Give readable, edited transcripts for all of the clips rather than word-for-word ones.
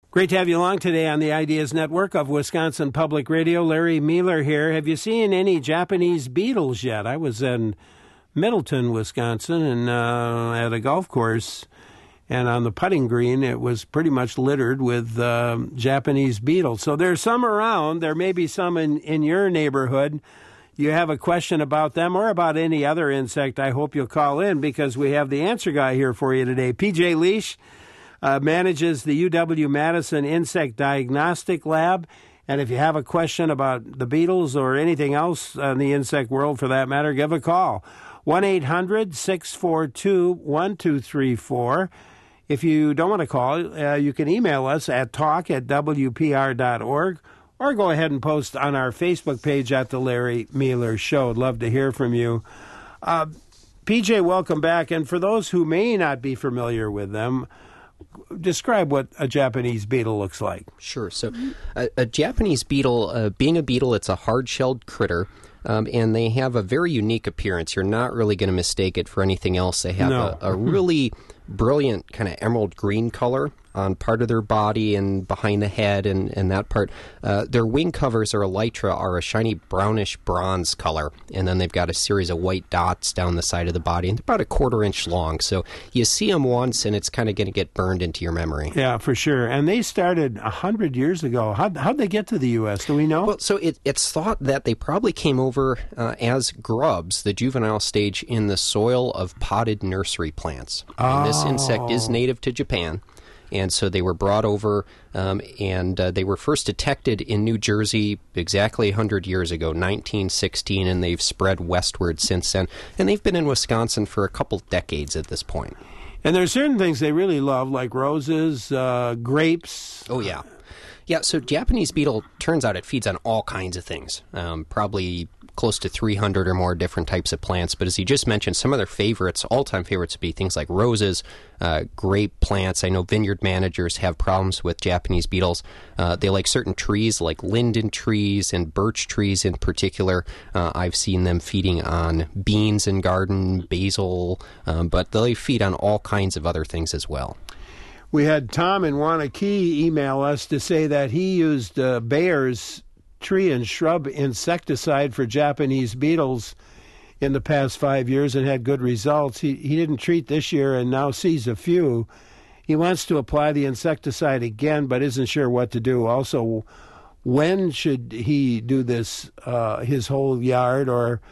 Great to have you along today on the Ideas Network of Wisconsin Public Radio. Larry Mueller here. Have you seen any Japanese beetles yet? I was in Middleton, Wisconsin, and at a golf course, and on the putting green, it was pretty much littered with Japanese beetles. So there's some around. There may be some in your neighborhood. You have a question about them or about any other insect, I hope you'll call in because we have the answer guy here for you today. PJ Leash manages the UW-Madison Insect Diagnostic Lab. And if you have a question about the beetles or anything else in the insect world for that matter, give a call. 1-800-642-1234. If you don't want to call, you can email us at talk@wpr.org or go ahead and post on our Facebook page at The Larry Mueller Show. I'd love to hear from you. PJ, welcome back. And for those who may not be familiar with them, describe what a Japanese beetle looks like. Sure. So a Japanese beetle, being a beetle, it's a hard-shelled critter, and they have a very unique appearance. You're not really going to mistake it for anything else. They have a really brilliant kind of emerald green color on part of their body and behind the head and that part. Their wing covers or elytra are a shiny brownish bronze color, and then they've got a series of white dots down the side of the body, and they're about a 1/4 inch long. So you see them once, and it's kind of going to get burned into your memory. Yeah, for sure. And they started 100 years ago. How'd they get to the U.S.? Do we know? Well, so it's thought that they probably came over as grubs, the juvenile stage, in the soil of potted nursery plants. And this insect is native to Japan. And so they were brought over, and they were first detected in New Jersey exactly 100 years ago, 1916, and they've spread westward since then. And they've been in Wisconsin for a couple decades at this point. And there's certain things they really love, like roses, grapes. Oh, yeah. Yeah, so Japanese beetle, turns out it feeds on all kinds of things, probably close to 300 or more different types of plants. But as you just mentioned, some of their favorites, all-time favorites, would be things like roses, grape plants. I know vineyard managers have problems with Japanese beetles. They like certain trees, like linden trees and birch trees in particular. I've seen them feeding on beans in garden, basil, but they feed on all kinds of other things as well. We had Tom in Wanakee email us to say that he used Bayer's tree and shrub insecticide for Japanese beetles in the past 5 years and had good results. He didn't treat this year and now sees a few. He wants to apply the insecticide again but isn't sure what to do. Also, when should he do this, his whole yard or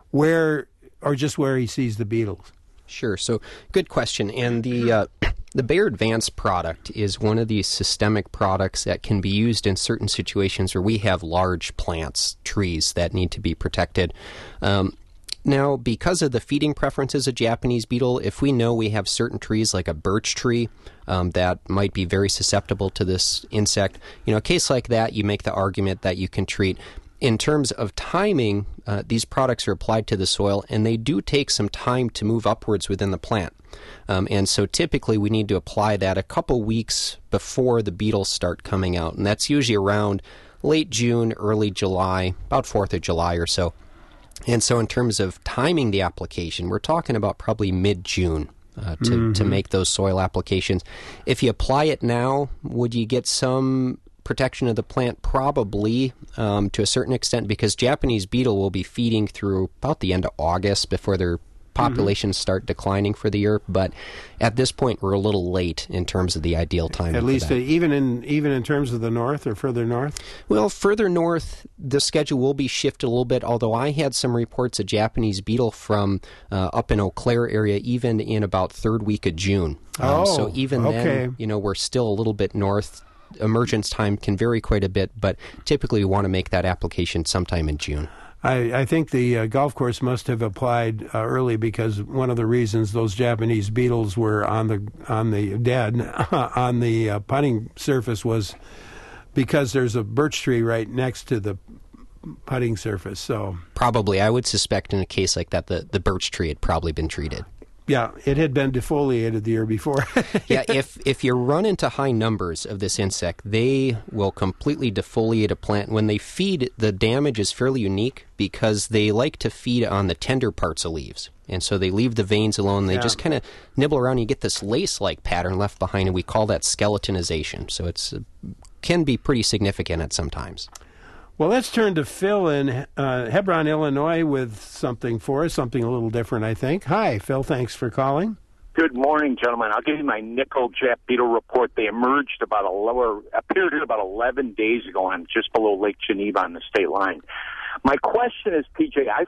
just where he sees the beetles? Sure. So good question. And the Bayer Advance product is one of these systemic products that can be used in certain situations where we have large plants, trees that need to be protected. Now, because of the feeding preferences of Japanese beetle, if we know we have certain trees like a birch tree that might be very susceptible to this insect, a case like that, you make the argument that you can treat. In terms of timing, these products are applied to the soil, and they do take some time to move upwards within the plant. And so typically we need to apply that a couple weeks before the beetles start coming out, and that's usually around late June, early July, about 4th of July or so. And so in terms of timing the application, we're talking about probably mid-June to make those soil applications. If you apply it now, would you get some protection of the plant? Probably to a certain extent, because Japanese beetle will be feeding through about the end of August before their populations start declining for the year. But at this point, we're a little late in terms of the ideal time. At least even in terms of the north or further north? Well, further north, the schedule will be shifted a little bit, although I had some reports of Japanese beetle from up in Eau Claire area even in about third week of June. So even then, we're still a little bit north. Emergence time can vary quite a bit, but typically we want to make that application sometime in June. I think the golf course must have applied early because one of the reasons those Japanese beetles were on the putting surface was because there's a birch tree right next to the putting surface. So probably, I would suspect in a case like that, the birch tree had probably been treated. Yeah, it had been defoliated the year before. Yeah, if you run into high numbers of this insect, they will completely defoliate a plant. When they feed, the damage is fairly unique because they like to feed on the tender parts of leaves. And so they leave the veins alone. They just kind of nibble around. You get this lace-like pattern left behind, and we call that skeletonization. So it's can be pretty significant at some times. Well, let's turn to Phil in Hebron, Illinois, with something for us, something a little different, I think. Hi, Phil. Thanks for calling. Good morning, gentlemen. I'll give you my nickel jet beetle report. They emerged appeared here about 11 days ago on just below Lake Geneva on the state line. My question is, PJ, I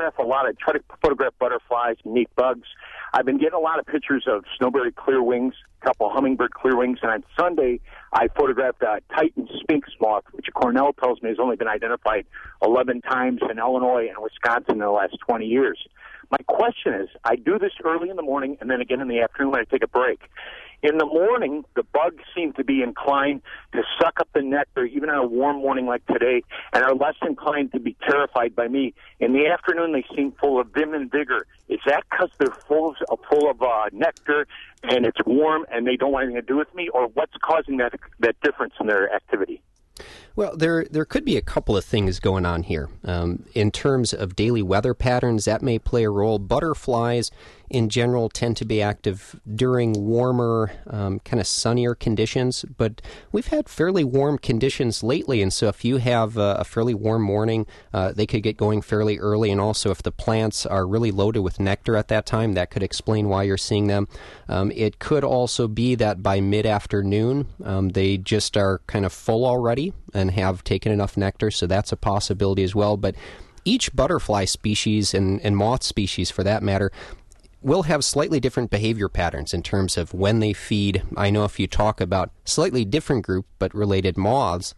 try to photograph butterflies, neat bugs. I've been getting a lot of pictures of snowberry clearwings, a couple of hummingbird clearwings, and on Sunday I photographed a Titan sphinx moth, which Cornell tells me has only been identified 11 times in Illinois and Wisconsin in the last 20 years. My question is, I do this early in the morning and then again in the afternoon when I take a break. In the morning, the bugs seem to be inclined to suck up the nectar, even on a warm morning like today, and are less inclined to be terrified by me. In the afternoon, they seem full of vim and vigor. Is that because they're full of nectar and it's warm and they don't want anything to do with me, or what's causing that difference in their activity? Well, there could be a couple of things going on here. In terms of daily weather patterns, that may play a role. Butterflies, in general, tend to be active during warmer, kind of sunnier conditions, but we've had fairly warm conditions lately, and so if you have a fairly warm morning, they could get going fairly early, and also if the plants are really loaded with nectar at that time, that could explain why you're seeing them. It could also be that by mid-afternoon, they just are kind of full already and have taken enough nectar, so that's a possibility as well. But each butterfly species, and moth species for that matter, will have slightly different behavior patterns in terms of when they feed. I know if you talk about slightly different group but related moths,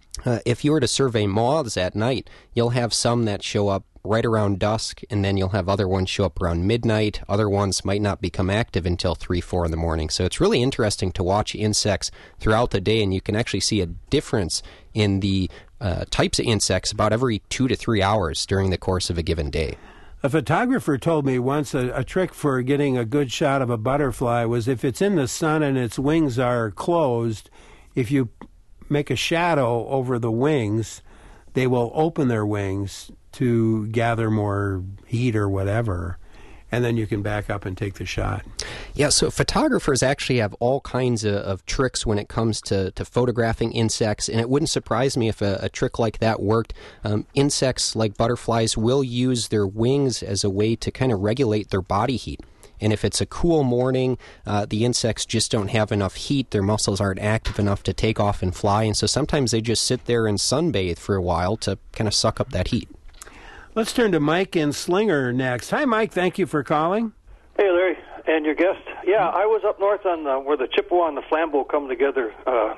if you were to survey moths at night, you'll have some that show up right around dusk, and then you'll have other ones show up around midnight. Other ones might not become active until 3, 4 in the morning. So it's really interesting to watch insects throughout the day, and you can actually see a difference in the types of insects about every 2 to 3 hours during the course of a given day. A photographer told me once a trick for getting a good shot of a butterfly was if it's in the sun and its wings are closed, if you make a shadow over the wings, they will open their wings to gather more heat or whatever, and then you can back up and take the shot. Yeah, so photographers actually have all kinds of tricks when it comes to photographing insects, and it wouldn't surprise me if a trick like that worked. Insects like butterflies will use their wings as a way to kind of regulate their body heat. And if it's a cool morning, the insects just don't have enough heat. Their muscles aren't active enough to take off and fly. And so sometimes they just sit there and sunbathe for a while to kind of suck up that heat. Let's turn to Mike in Slinger next. Hi, Mike. Thank you for calling. Hey, Larry, and your guest. Yeah, I was up north on where the Chippewa and the Flambeau come together,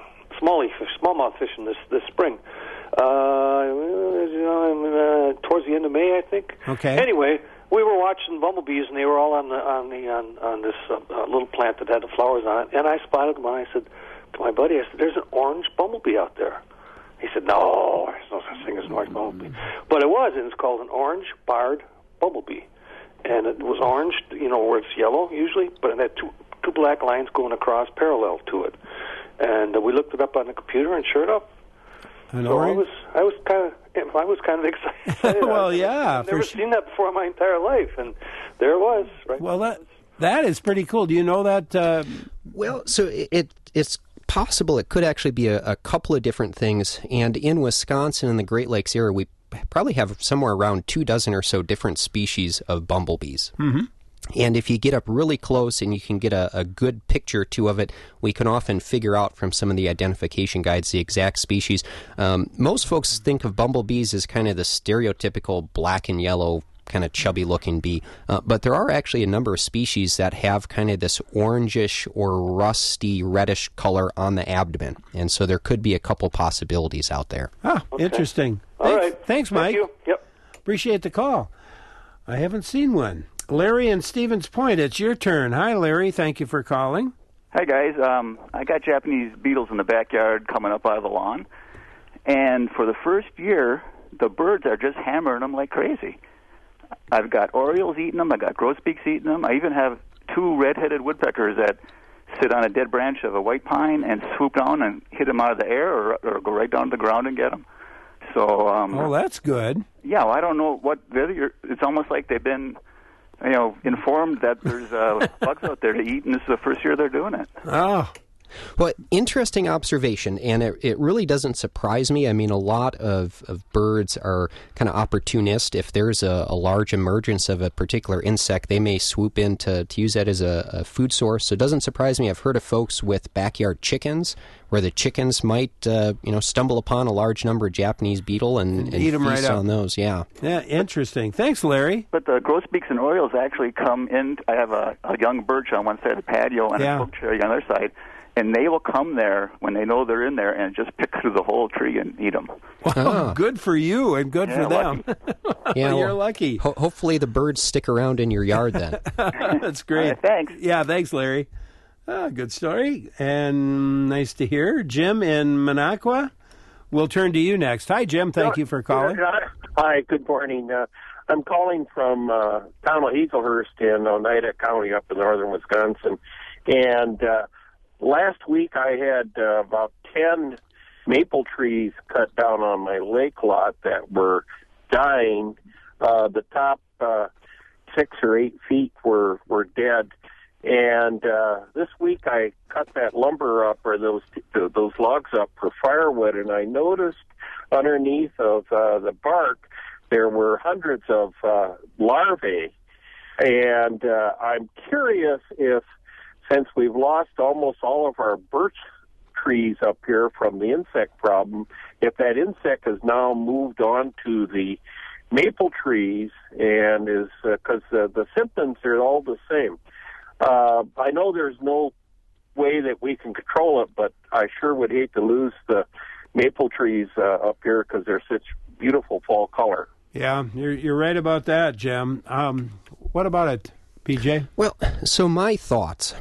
smallmouth fishing this spring. Towards the end of May, I think. Okay. Anyway, we were watching bumblebees, and they were all on this little plant that had the flowers on it. And I spotted them, and I said to my buddy, I said, "There's an orange bumblebee out there." He said, "No, there's no such thing as an orange bumblebee." But it was, and it's called an orange-barred bumblebee. And it was orange, where it's yellow usually, but it had two black lines going across parallel to it. And we looked it up on the computer, and sure enough, orange? I was kind of excited. Well, yeah, I've never seen that before in my entire life, and there it was. Right. Well, that is pretty cool. Do you know that? Well, so it's possible it could actually be a couple of different things. And in Wisconsin and the Great Lakes area, we probably have somewhere around 24 or so different species of bumblebees. Mm-hmm. And if you get up really close and you can get a good picture, too, of it, we can often figure out from some of the identification guides the exact species. Most folks think of bumblebees as kind of the stereotypical black and yellow kind of chubby-looking bee. But there are actually a number of species that have kind of this orangish or rusty reddish color on the abdomen. And so there could be a couple possibilities out there. Ah, okay. Interesting. All right. Thanks, Mike. Thank you. Yep. Appreciate the call. I haven't seen one. Larry in Stevens Point, it's your turn. Hi, Larry. Thank you for calling. Hi, guys. I got Japanese beetles in the backyard coming up out of the lawn. And for the first year, the birds are just hammering them like crazy. I've got orioles eating them. I've got grosbeaks eating them. I even have two red-headed woodpeckers that sit on a dead branch of a white pine and swoop down and hit them out of the air, or go right down to the ground and get them. So, oh, that's good. Yeah, well, I don't know it's almost like they've been, informed that there's bugs out there to eat, and this is the first year they're doing it. Oh. Well, interesting observation, and it really doesn't surprise me. I mean, a lot of birds are kind of opportunist. If there's a large emergence of a particular insect, they may swoop in to use that as a food source. So it doesn't surprise me. I've heard of folks with backyard chickens where the chickens might stumble upon a large number of Japanese beetle and eat them feast right on those. Yeah. Yeah, interesting. Thanks, Larry. But the grosbeaks and orioles actually come in. I have a young birch on one side of the patio and a poke cherry on the other side. And they will come there when they know they're in there and just pick through the whole tree and eat them. Well, good for you and good for them. Yeah, you're lucky. Hopefully the birds stick around in your yard then. That's great. Thanks. Yeah, thanks, Larry. Good story and nice to hear. Jim in Minocqua, we'll turn to you next. Hi, Jim. Thank you for calling. Hi, good morning. I'm calling from town of Hazelhurst in Oneida County up in northern Wisconsin. And last week I had about 10 maple trees cut down on my lake lot that were dying. The top 6 or 8 feet were dead. And this week I cut that lumber up, or those logs up for firewood, and I noticed underneath of the bark there were hundreds of larvae. And I'm curious if, since we've lost almost all of our birch trees up here from the insect problem, if that insect has now moved on to the maple trees and is, because the symptoms are all the same. I know there's no way that we can control it, but I sure would hate to lose the maple trees up here because they're such beautiful fall color. Yeah, you're right about that, Jim. What about it, PJ? Well, so my thoughts.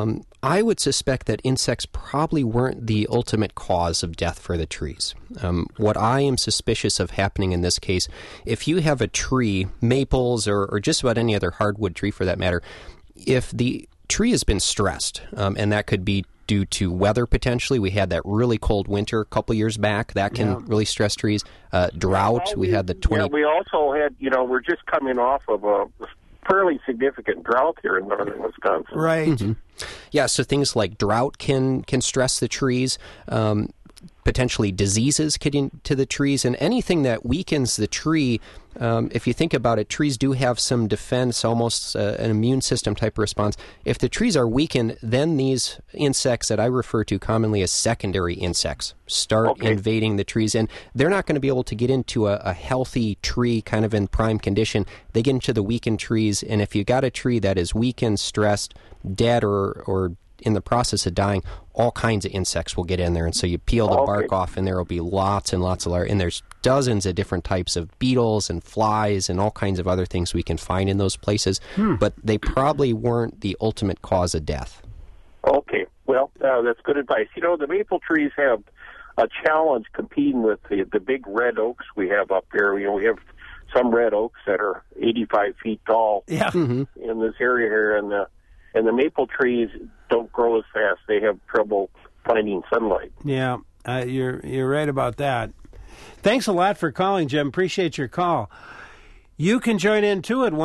I would suspect that insects probably weren't the ultimate cause of death for the trees. What I am suspicious of happening in this case, if you have a tree, maples or just about any other hardwood tree for that matter, if the tree has been stressed, and that could be due to weather potentially. We had that really cold winter a couple years back. That can really stress trees. Drought, we had the 20... Yeah, we also had, we're just coming off of a fairly significant drought here in northern Wisconsin. Right. Mm-hmm. Yeah, so things like drought can stress the trees. Potentially diseases get into the trees, and anything that weakens the tree, if you think about it, trees do have some defense, almost an immune system type of response. If the trees are weakened, then these insects that I refer to commonly as secondary insects start invading the trees, and they're not going to be able to get into a healthy tree kind of in prime condition. They get into the weakened trees, and if you got a tree that is weakened, stressed, dead, or in the process of dying, all kinds of insects will get in there. And so you peel the bark off, and there will be lots and lots of larvae. And there's dozens of different types of beetles and flies and all kinds of other things we can find in those places. But they probably weren't the ultimate cause of death. Okay. Well, that's good advice. The maple trees have a challenge competing with the big red oaks we have up here. We have some red oaks that are 85 feet tall in this area here, and the maple trees don't grow as fast. They have trouble finding sunlight. Yeah, you're right about that. Thanks a lot for calling, Jim. Appreciate your call. You can join in, too, at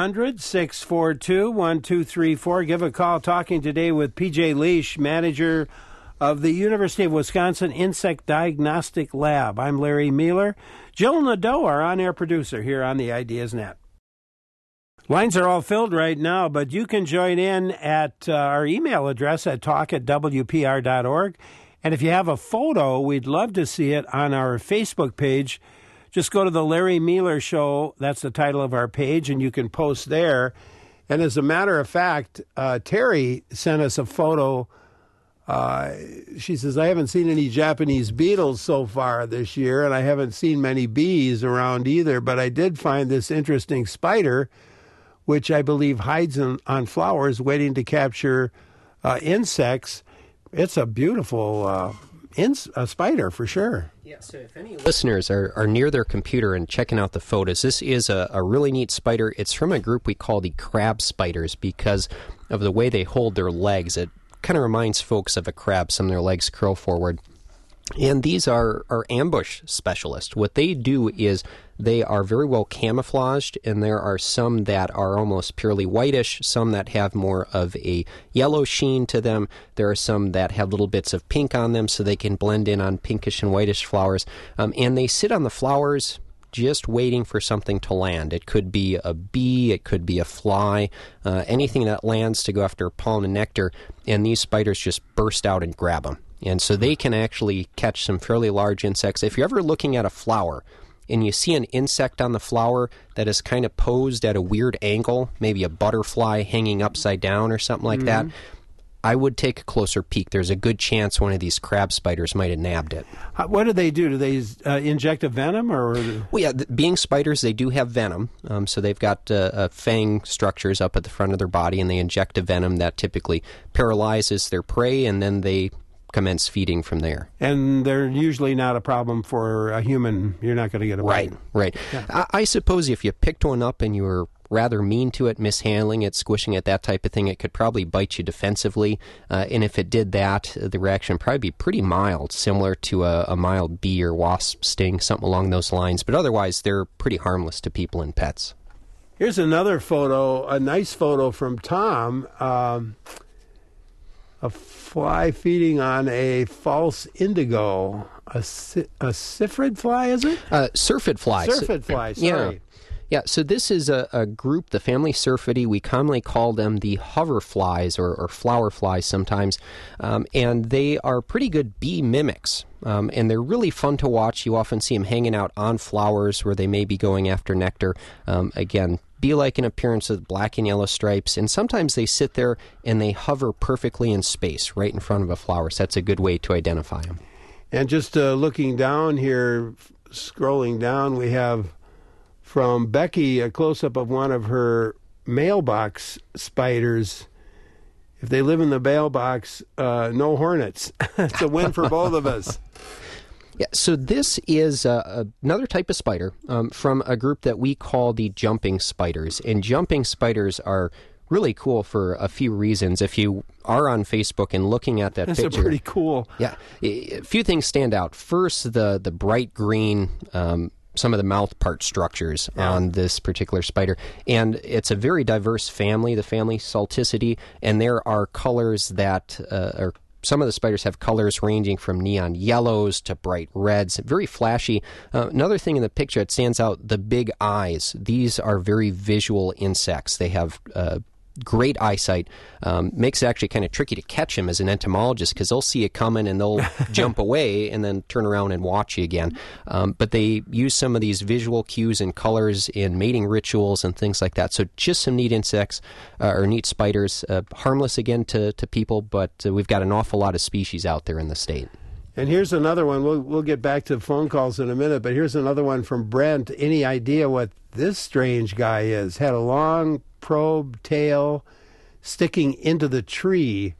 1-800-642-1234. Give a call. Talking today with P.J. Leash, manager of the University of Wisconsin Insect Diagnostic Lab. I'm Larry Mueller. Jill Nadeau, our on-air producer here on the Ideas Net. Lines are all filled right now, but you can join in at our email address at talk@wpr.org. And if you have a photo, we'd love to see it on our Facebook page. Just go to the Larry Mueller Show. That's the title of our page, and you can post there. And as a matter of fact, Terry sent us a photo. She says, I haven't seen any Japanese beetles so far this year, and I haven't seen many bees around either, but I did find this interesting spider, which I believe hides on flowers waiting to capture insects. It's a beautiful a spider for sure. Yeah, so if any listeners are near their computer and checking out the photos, this is a really neat spider. It's from a group we call the crab spiders because of the way they hold their legs. It kind of reminds folks of a crab. Some of their legs curl forward. And these are ambush specialists. What they do is they are very well camouflaged, and there are some that are almost purely whitish, some that have more of a yellow sheen to them. There are some that have little bits of pink on them so they can blend in on pinkish and whitish flowers. And they sit on the flowers just waiting for something to land. It could be a bee, it could be a fly, anything that lands to go after pollen and nectar, and these spiders just burst out and grab them. And so they can actually catch some fairly large insects. If you're ever looking at a flower and you see an insect on the flower that is kind of posed at a weird angle, maybe a butterfly hanging upside down or something like that, I would take a closer peek. There's a good chance one of these crab spiders might have nabbed it. What do they do? Do they inject a venom? Well, yeah, being spiders, they do have venom. So they've got fang structures up at the front of their body, and they inject a venom that typically paralyzes their prey, and then they commence feeding from there. And they're usually not a problem for a human. You're not going to get a bite. Right. Yeah. I suppose if you picked one up and you were rather mean to it, mishandling it, squishing it, that type of thing, it could probably bite you defensively. And if it did that, the reaction would probably be pretty mild, similar to a mild bee or wasp sting, something along those lines. But otherwise, they're pretty harmless to people and pets. Here's another photo, a nice photo from Tom. A fly feeding on a false indigo. A syrphid fly, is it? Syrphid fly. Syrphid fly, sorry. Yeah, so this is a group, the family Syrphidae. We commonly call them the hover flies or flower flies sometimes. And they are pretty good bee mimics. And they're really fun to watch. You often see them hanging out on flowers where they may be going after nectar. Again, bee-like in appearance with black and yellow stripes, and sometimes they sit there and they hover perfectly in space right in front of a flower, so that's a good way to identify them. And just looking down here, scrolling down, we have from Becky a close-up of one of her mailbox spiders. If they live in the mailbox, no hornets. It's a win for both of us. Yeah, so this is another type of spider from a group that we call the jumping spiders. And jumping spiders are really cool for a few reasons. If you are on Facebook and looking at that picture... That's pretty cool. Yeah, a few things stand out. First, the bright green... some of the mouth part structures on this particular spider. And it's a very diverse family, the family Salticidae, and there are colors that are... Some of the spiders have colors ranging from neon yellows to bright reds, very flashy. Another thing in the picture that stands out, the big eyes. These are very visual insects. They have great eyesight. Makes it actually kind of tricky to catch them as an entomologist because they'll see you coming and they'll jump away and then turn around and watch you again. But they use some of these visual cues and colors in mating rituals and things like that. So just some neat insects or neat spiders. Harmless again to people, but we've got an awful lot of species out there in the state. And here's another one. We'll get back to phone calls in a minute, but here's another one from Brent. Any idea what this strange guy is? Had a long probe tail sticking into the tree.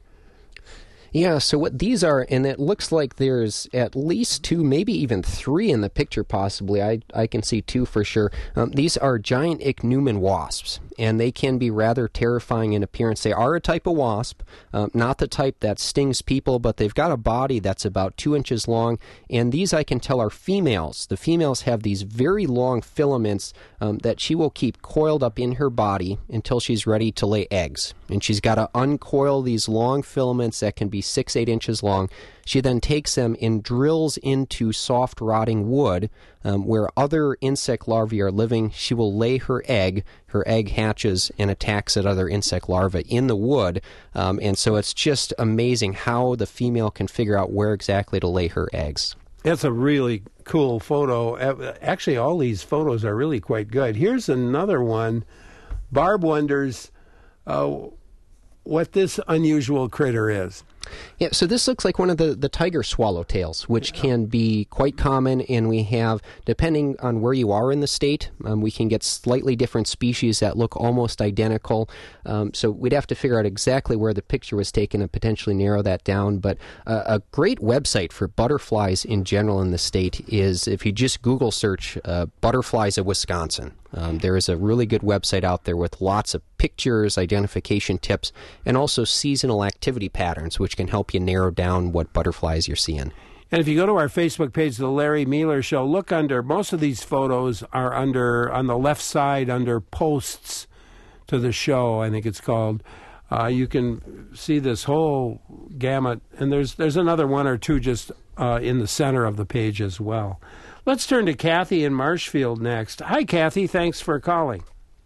Yeah, so what these are, and it looks like there's at least two, maybe even three in the picture possibly. I can see two for sure. These are giant ichneumon wasps, and they can be rather terrifying in appearance. They are a type of wasp, not the type that stings people, but they've got a body that's about 2 inches long, and these I can tell are females. The females have these very long filaments that she will keep coiled up in her body until she's ready to lay eggs. And she's got to uncoil these long filaments that can be 6-8 inches long. She then takes them and drills into soft rotting wood where other insect larvae are living. She will lay her egg. Her egg hatches and attacks at other insect larvae in the wood. And so it's just amazing how the female can figure out where exactly to lay her eggs. That's a really cool photo. Actually, all these photos are really quite good. Here's another one. Barb wonders what this unusual critter is. Yeah, so this looks like one of the tiger swallowtails, which can be quite common, and we have, depending on where you are in the state, we can get slightly different species that look almost identical. So we'd have to figure out exactly where the picture was taken and potentially narrow that down. But a great website for butterflies in general in the state is, if you just Google search butterflies of Wisconsin. There is a really good website out there with lots of pictures, identification tips, and also seasonal activity patterns, which can help you narrow down what butterflies you're seeing. And if you go to our Facebook page, The Larry Mealer Show, look under, most of these photos are under, on the left side, under posts to the show, I think it's called. You can see this whole gamut, and there's another one or two just in the center of the page as well. Let's turn to Kathy in Marshfield next. Hi, Kathy. Thanks for calling.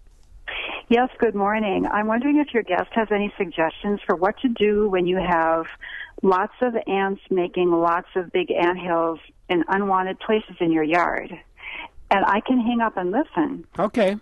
Yes, good morning. I'm wondering if your guest has any suggestions for what to do when you have lots of ants making lots of big anthills in unwanted places in your yard. And I can hang up and listen. Okay.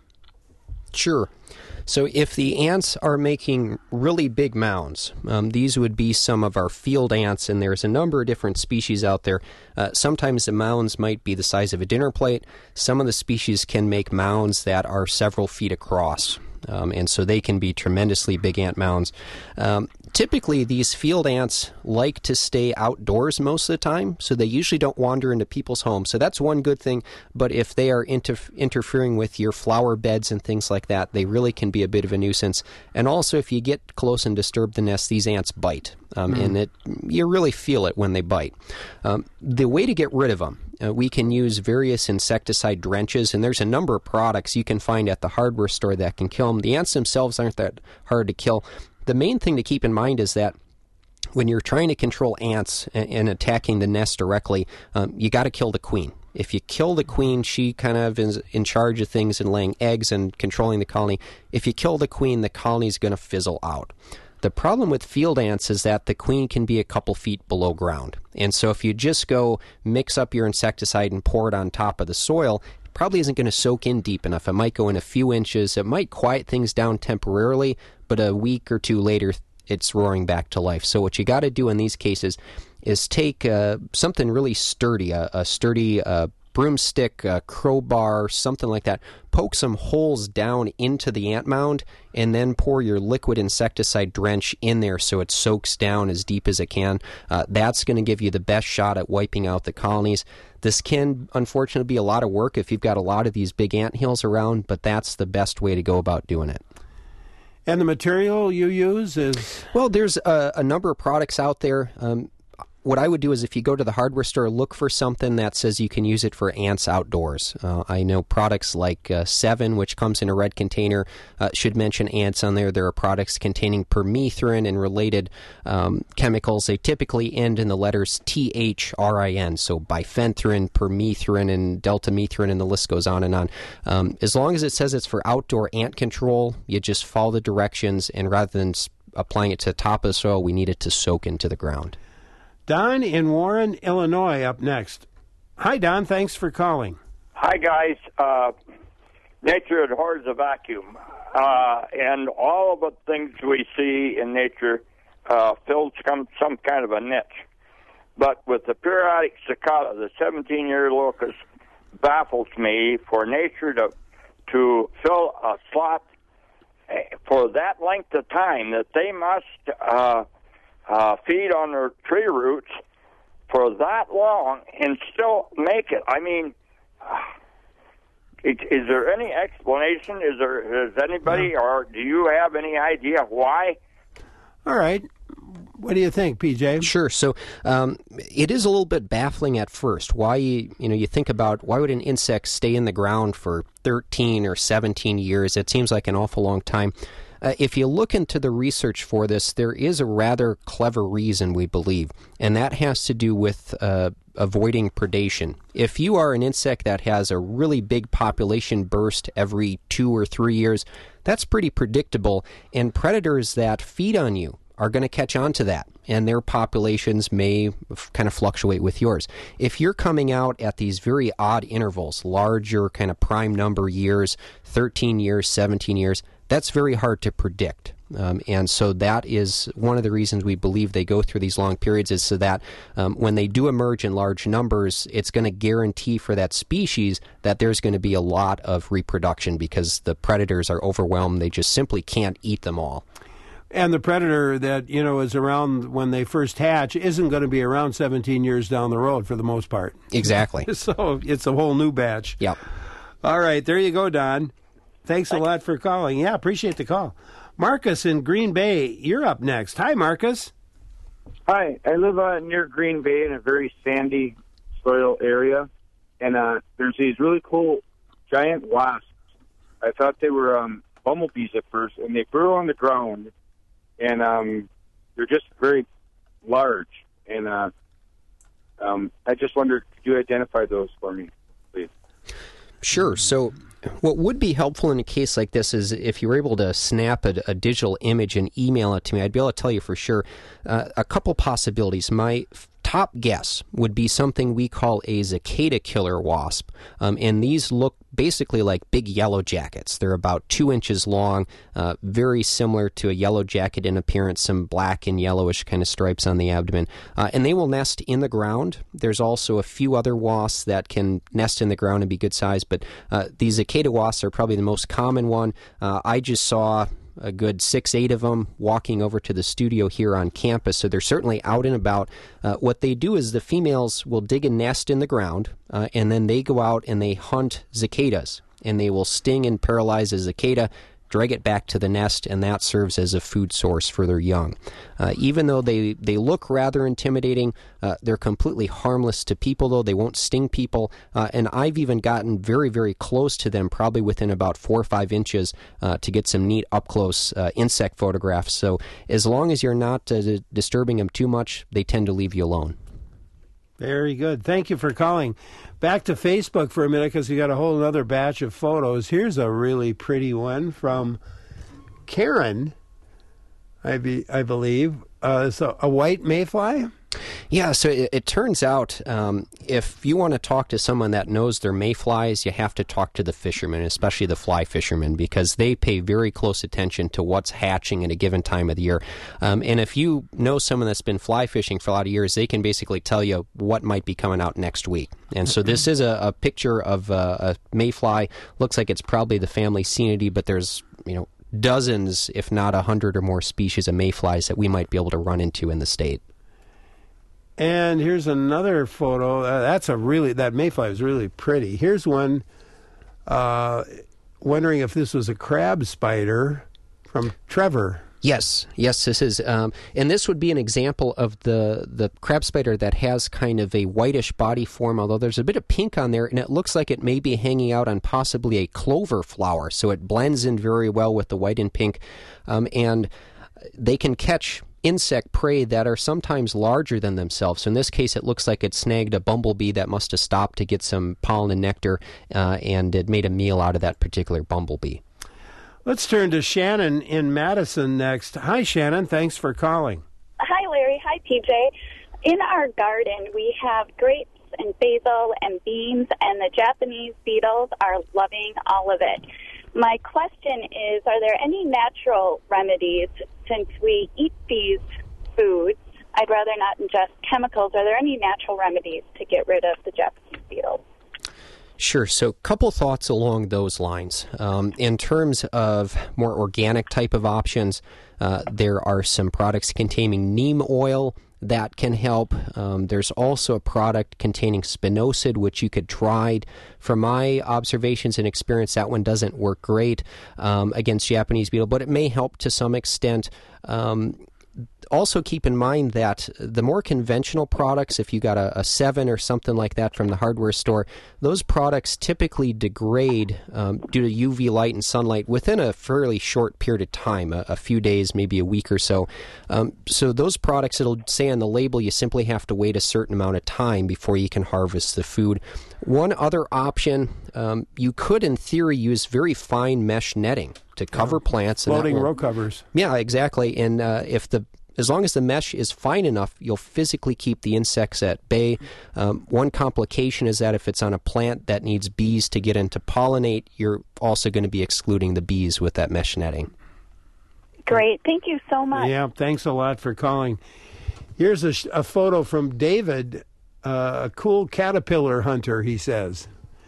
Sure. So if the ants are making really big mounds, these would be some of our field ants, and there's a number of different species out there. Sometimes the mounds might be the size of a dinner plate. Some of the species can make mounds that are several feet across. And so they can be tremendously big ant mounds. Typically, these field ants like to stay outdoors most of the time, so they usually don't wander into people's homes. So that's one good thing, but if they are interfering with your flower beds and things like that, they really can be a bit of a nuisance. And also, if you get close and disturb the nest, these ants bite, and you really feel it when they bite. The way to get rid of them, we can use various insecticide drenches, and there's a number of products you can find at the hardware store that can kill them. The ants themselves aren't that hard to kill. The main thing to keep in mind is that when you're trying to control ants and attacking the nest directly, you got to kill the queen. If you kill the queen, she kind of is in charge of things and laying eggs and controlling the colony. If you kill the queen, the colony is going to fizzle out. The problem with field ants is that the queen can be a couple feet below ground. And so if you just go mix up your insecticide and pour it on top of the soil, it probably isn't going to soak in deep enough. It might go in a few inches. It might quiet things down temporarily, but a week or two later, it's roaring back to life. So what you got to do in these cases is take something really sturdy, a sturdy broomstick, a crowbar, something like that. Poke some holes down into the ant mound, and then pour your liquid insecticide drench in there so it soaks down as deep as it can. That's going to give you the best shot at wiping out the colonies. This can, unfortunately, be a lot of work if you've got a lot of these big ant hills around, but that's the best way to go about doing it. And the material you use is? Well, there's a number of products out there. What I would do is, if you go to the hardware store, look for something that says you can use it for ants outdoors. I know products like Sevin, which comes in a red container, should mention ants on there. There are products containing permethrin and related chemicals. They typically end in the letters THRIN, so bifenthrin, permethrin, and deltamethrin, and the list goes on and on. As long as it says it's for outdoor ant control, you just follow the directions, and rather than applying it to the top of the soil, we need it to soak into the ground. Don in Warren, Illinois, up next. Hi, Don. Thanks for calling. Hi, guys. Nature abhors a vacuum, and all of the things we see in nature fills some kind of a niche. But with the periodic cicada, the 17-year locust baffles me for nature to fill a slot for that length of time that they must feed on their tree roots for that long and still make it. I mean, is there any explanation? Is anybody, or do you have any idea why? All right. What do you think, PJ? Sure. So it is a little bit baffling at first. Why you think about, why would an insect stay in the ground for 13 or 17 years? It seems like an awful long time. If you look into the research for this, there is a rather clever reason, we believe, and that has to do with avoiding predation. If you are an insect that has a really big population burst every 2 or 3 years, that's pretty predictable, and predators that feed on you are going to catch on to that, and their populations may kind of fluctuate with yours. If you're coming out at these very odd intervals, larger kind of prime number years, 13 years, 17 years, that's very hard to predict. And so that is one of the reasons we believe they go through these long periods, is so that when they do emerge in large numbers, it's going to guarantee for that species that there's going to be a lot of reproduction because the predators are overwhelmed. They just simply can't eat them all. And the predator that, is around when they first hatch isn't going to be around 17 years down the road for the most part. Exactly. So it's a whole new batch. Yep. All right, there you go, Don. Thanks a lot for calling. Yeah, appreciate the call. Marcus in Green Bay, you're up next. Hi, Marcus. Hi, I live near Green Bay in a very sandy soil area, and there's these really cool giant wasps. I thought they were bumblebees at first, and they burrow on the ground, and they're just very large. And I just wondered, could you identify those for me, please? Sure. So what would be helpful in a case like this is if you were able to snap a digital image and email it to me. I'd be able to tell you for sure a couple possibilities. My top guess would be something we call a cicada killer wasp, and these look basically like big yellow jackets. They're about 2 inches long, very similar to a yellow jacket in appearance, some black and yellowish kind of stripes on the abdomen, and they will nest in the ground. There's also a few other wasps that can nest in the ground and be good size, but these cicada wasps are probably the most common one. I just saw a good 6-8 of them walking over to the studio here on campus, so they're certainly out and about. What they do is the females will dig a nest in the ground, and then they go out and they hunt cicadas, and they will sting and paralyze a cicada, drag it back to the nest, and that serves as a food source for their young. Even though they look rather intimidating, they're completely harmless to people, though. They won't sting people, and I've even gotten very, very close to them, probably within about 4 or 5 inches, to get some neat up-close insect photographs. So as long as you're not disturbing them too much, they tend to leave you alone. Very good. Thank you for calling. Back to Facebook for a minute because we got a whole other batch of photos. Here's a really pretty one from Karen, I believe. So a white mayfly? Yeah, so it turns out if you want to talk to someone that knows their mayflies, you have to talk to the fishermen, especially the fly fishermen, because they pay very close attention to what's hatching at a given time of the year. And if you know someone that's been fly fishing for a lot of years, they can basically tell you what might be coming out next week. And so this is a picture of a mayfly. Looks like it's probably the family Caenidae, but there's, dozens, if not 100 or more species of mayflies that we might be able to run into in the state. And here's another photo. That mayfly is really pretty. Here's one, wondering if this was a crab spider from Trevor. Yes, this is. And this would be an example of the crab spider that has kind of a whitish body form, although there's a bit of pink on there, and it looks like it may be hanging out on possibly a clover flower. So it blends in very well with the white and pink. And they can catch insect prey that are sometimes larger than themselves. So in this case, it looks like it snagged a bumblebee that must have stopped to get some pollen and nectar, and it made a meal out of that particular bumblebee. Let's turn to Shannon in Madison next. Hi, Shannon. Thanks for calling. Hi, Larry. Hi, PJ. In our garden, we have grapes and basil and beans, and the Japanese beetles are loving all of it. My question is, are there any natural remedies, since we eat these foods? I'd rather not ingest chemicals. Are there any natural remedies to get rid of the Japanese beetles? Sure. So a couple thoughts along those lines. In terms of more organic type of options, there are some products containing neem oil that can help. There's also a product containing spinosad, which you could try. From my observations and experience, that one doesn't work great against Japanese beetle, but it may help to some extent. Also keep in mind that the more conventional products, if you got a 7 or something like that from the hardware store, those products typically degrade due to UV light and sunlight within a fairly short period of time, a few days, maybe a week or so. So those products, it'll say on the label, you simply have to wait a certain amount of time before you can harvest the food. One other option, you could in theory use very fine mesh netting to cover plants. Floating row covers. Yeah, exactly. And as long as the mesh is fine enough, you'll physically keep the insects at bay. One complication is that if it's on a plant that needs bees to get in to pollinate, you're also going to be excluding the bees with that mesh netting. Great. Thank you so much. Yeah, thanks a lot for calling. Here's a photo from David, a cool caterpillar hunter, he says.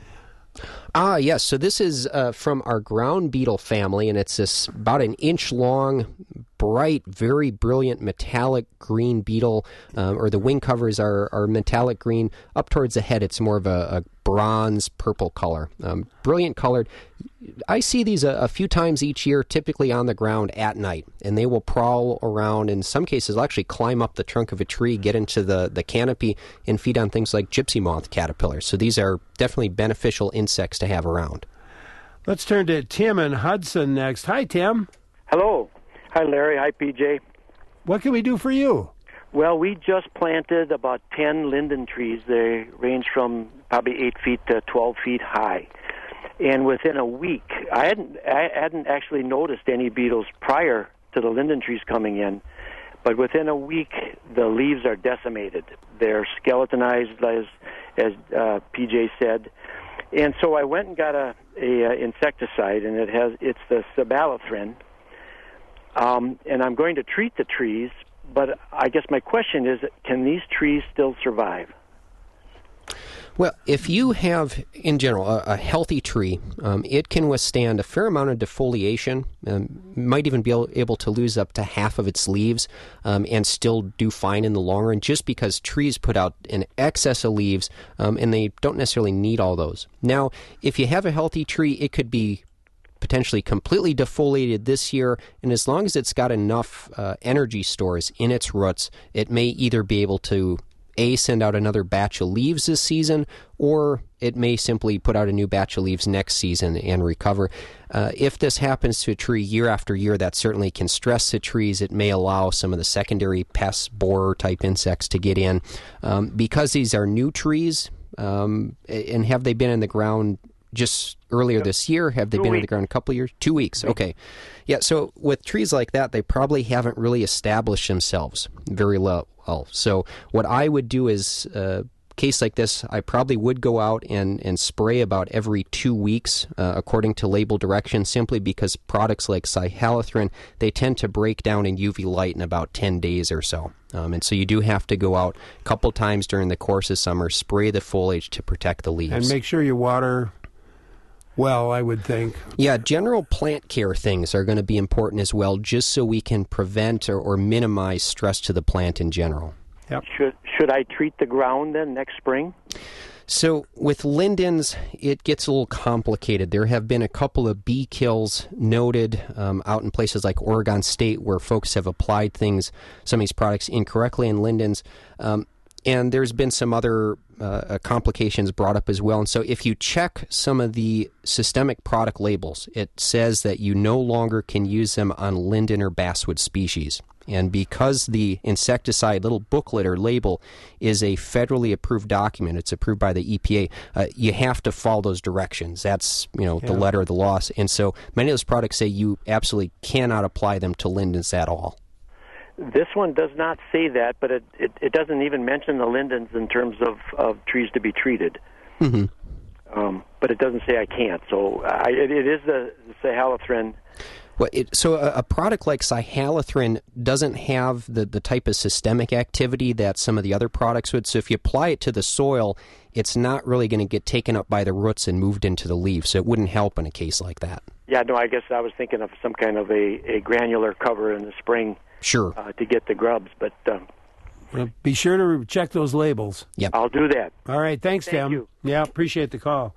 Yes. So this is from our ground beetle family, and it's this about an inch long, bright, very brilliant metallic green beetle, or the wing covers are metallic green. Up towards the head, it's more of a bronze purple color. Brilliant colored. I see these a few times each year, typically on the ground at night, and they will prowl around. In some cases, they'll actually climb up the trunk of a tree, get into the canopy, and feed on things like gypsy moth caterpillars. So these are definitely beneficial insects to have around. Let's turn to Tim in Hudson next. Hi, Tim. Hello. Hi, Larry. Hi, PJ. What can we do for you? Well, we just planted about 10 linden trees. They range from probably 8 feet to 12 feet high. And within a week, I hadn't actually noticed any beetles prior to the linden trees coming in, but within a week, the leaves are decimated. They're skeletonized, as PJ said. And so I went and got a insecticide, and it's the cibalethrin. And I'm going to treat the trees, but I guess my question is, can these trees still survive? Well, if you have, in general, a healthy tree, it can withstand a fair amount of defoliation, might even be able to lose up to half of its leaves and still do fine in the long run, just because trees put out an excess of leaves, and they don't necessarily need all those. Now, if you have a healthy tree, it could be potentially completely defoliated this year, and as long as it's got enough energy stores in its roots, it may either be able to send out another batch of leaves this season, or it may simply put out a new batch of leaves next season and recover. If this happens to a tree year after year, that certainly can stress the trees. It may allow some of the secondary pests, borer-type insects to get in. Because these are new trees, and have they been in the ground just earlier this year? Have they been in the ground a couple of years? 2 weeks, okay. Yeah, so with trees like that, they probably haven't really established themselves very well. So what I would do is, case like this, I probably would go out and spray about every 2 weeks, according to label directions, simply because products like cyhalothrin, they tend to break down in UV light in about 10 days or so. And so you do have to go out a couple times during the course of summer, spray the foliage to protect the leaves. And make sure you water well, I would think. Yeah, general plant care things are going to be important as well, just so we can prevent or minimize stress to the plant in general. Yep. Should I treat the ground then next spring? So with lindens, it gets a little complicated. There have been a couple of bee kills noted out in places like Oregon State where folks have applied some of these products incorrectly in lindens. And there's been some other complications brought up as well. And so if you check some of the systemic product labels, it says that you no longer can use them on linden or basswood species. And because the insecticide little booklet or label is a federally approved document, it's approved by the EPA, you have to follow those directions. That's, the letter of the law. And so many of those products say you absolutely cannot apply them to lindens at all. This one does not say that, but it doesn't even mention the lindens in terms of trees to be treated. Mm-hmm. But it doesn't say I can't. So it is the cyhalothrin. Well, so a product like cyhalothrin doesn't have the type of systemic activity that some of the other products would. So if you apply it to the soil, it's not really going to get taken up by the roots and moved into the leaves. So it wouldn't help in a case like that. Yeah, no, I guess I was thinking of some kind of a granular cover in the spring. Sure. To get the grubs, but... Well, be sure to check those labels. Yep. I'll do that. All right, thanks, Tim. Thank you. Yeah, appreciate the call.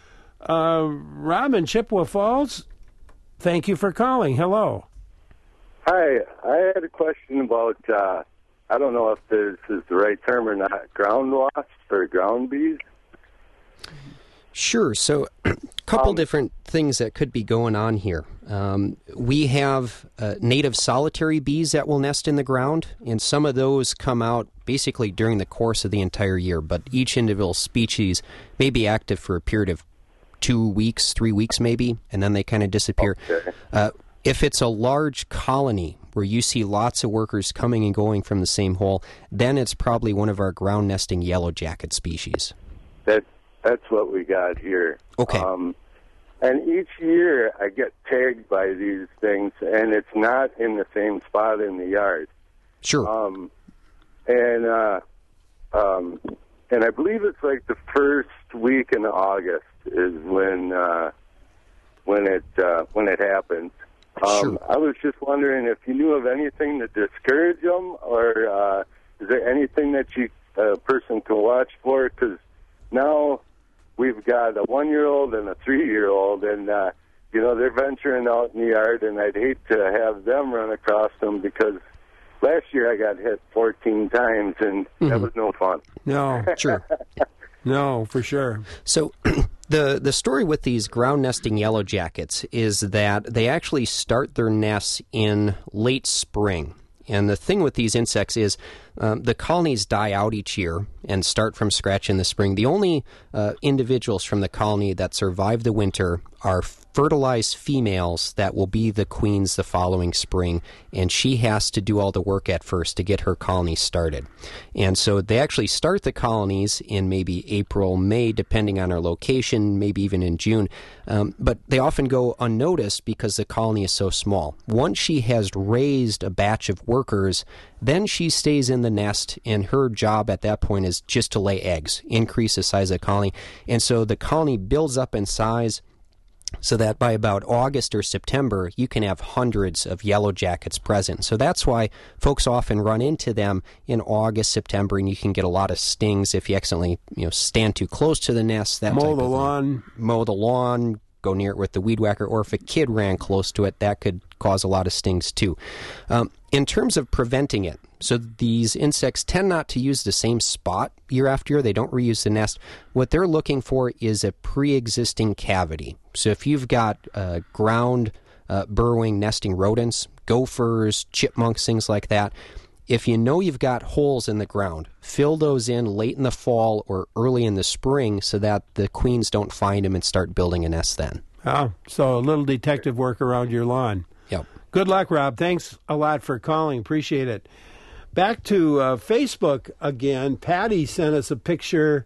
Rob in Chippewa Falls, thank you for calling. Hello. Hi, I had a question about, I don't know if this is the right term or not, ground wasps or ground bees? Sure. So a couple different things that could be going on here. We have native solitary bees that will nest in the ground, and some of those come out basically during the course of the entire year, but each individual species may be active for a period of 2 weeks, 3 weeks maybe, and then they kind of disappear. Okay. If it's a large colony where you see lots of workers coming and going from the same hole, then it's probably one of our ground nesting yellow jacket species. That's what we got here. Okay. And each year I get tagged by these things, and it's not in the same spot in the yard. Sure. And I believe it's like the first week in August is when it happens. Sure. I was just wondering if you knew of anything to discourage them, or is there anything that a person can watch for? Because now we've got a 1-year-old and a 3-year-old, and they're venturing out in the yard, and I'd hate to have them run across them because last year I got hit 14 times, and that was no fun. No, sure. No, for sure. So the story with these ground nesting yellow jackets is that they actually start their nests in late spring. And the thing with these insects is the colonies die out each year and start from scratch in the spring. The only individuals from the colony that survive the winter are fertilized females that will be the queens the following spring, and she has to do all the work at first to get her colony started. And so they actually start the colonies in maybe April, May, depending on our location, maybe even in June. But they often go unnoticed because the colony is so small. Once she has raised a batch of workers, then she stays in the nest, and her job at that point is just to lay eggs, increase the size of the colony. And so the colony builds up in size so that by about August or September, you can have hundreds of yellow jackets present. So that's why folks often run into them in August, September, and you can get a lot of stings if you accidentally stand too close to the nest. Mow the lawn, go near it with the weed whacker, or if a kid ran close to it, that could cause a lot of stings too. In terms of preventing it, so these insects tend not to use the same spot year after year. They don't reuse the nest. What they're looking for is a pre-existing cavity. So if you've got ground burrowing nesting rodents, gophers, chipmunks, things like that, if you know you've got holes in the ground, fill those in late in the fall or early in the spring so that the queens don't find them and start building a nest then. Oh, so a little detective work around your lawn. Yep. Good luck, Rob. Thanks a lot for calling. Appreciate it. Back to Facebook again. Patty sent us a picture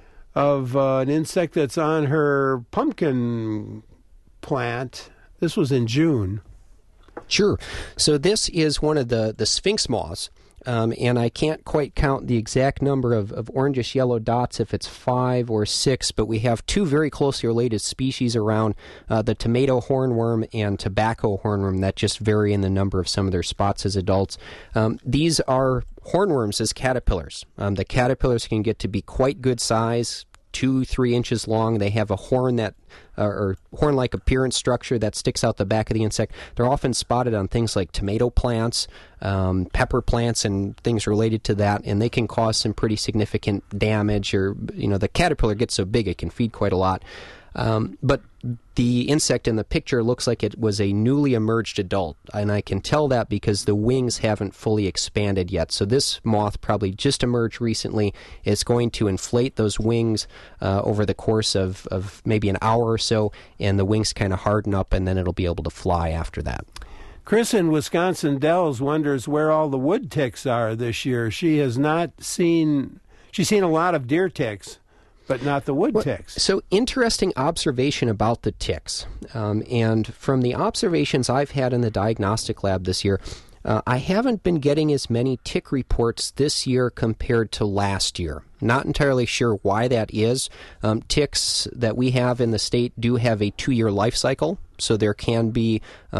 of an insect that's on her pumpkin plant. This was in June. Sure. So this is one of the sphinx moths. And I can't quite count the exact number of orangish yellow dots, if it's 5 or 6, but we have 2 very closely related species around, the tomato hornworm and tobacco hornworm, that just vary in the number of some of their spots as adults. These are hornworms as caterpillars. The caterpillars can get to be quite good size, 2-3 inches long. They have a horn or horn-like appearance structure that sticks out the back of the insect. They're often spotted on things like tomato plants, pepper plants, and things related to that, and they can cause some pretty significant damage. Or the caterpillar gets so big it can feed quite a lot. But the insect in the picture looks like it was a newly emerged adult, and I can tell that because the wings haven't fully expanded yet. So this moth probably just emerged recently. It's going to inflate those wings over the course of maybe an hour or so, and the wings kind of harden up, and then it'll be able to fly after that. Chris in Wisconsin Dells wonders where all the wood ticks are this year. She's seen a lot of deer ticks, but not the wood ticks. So interesting observation about the ticks. And from the observations I've had in the diagnostic lab this year, I haven't been getting as many tick reports this year compared to last year. Not entirely sure why that is. Ticks that we have in the state do have a 2-year life cycle, so there can be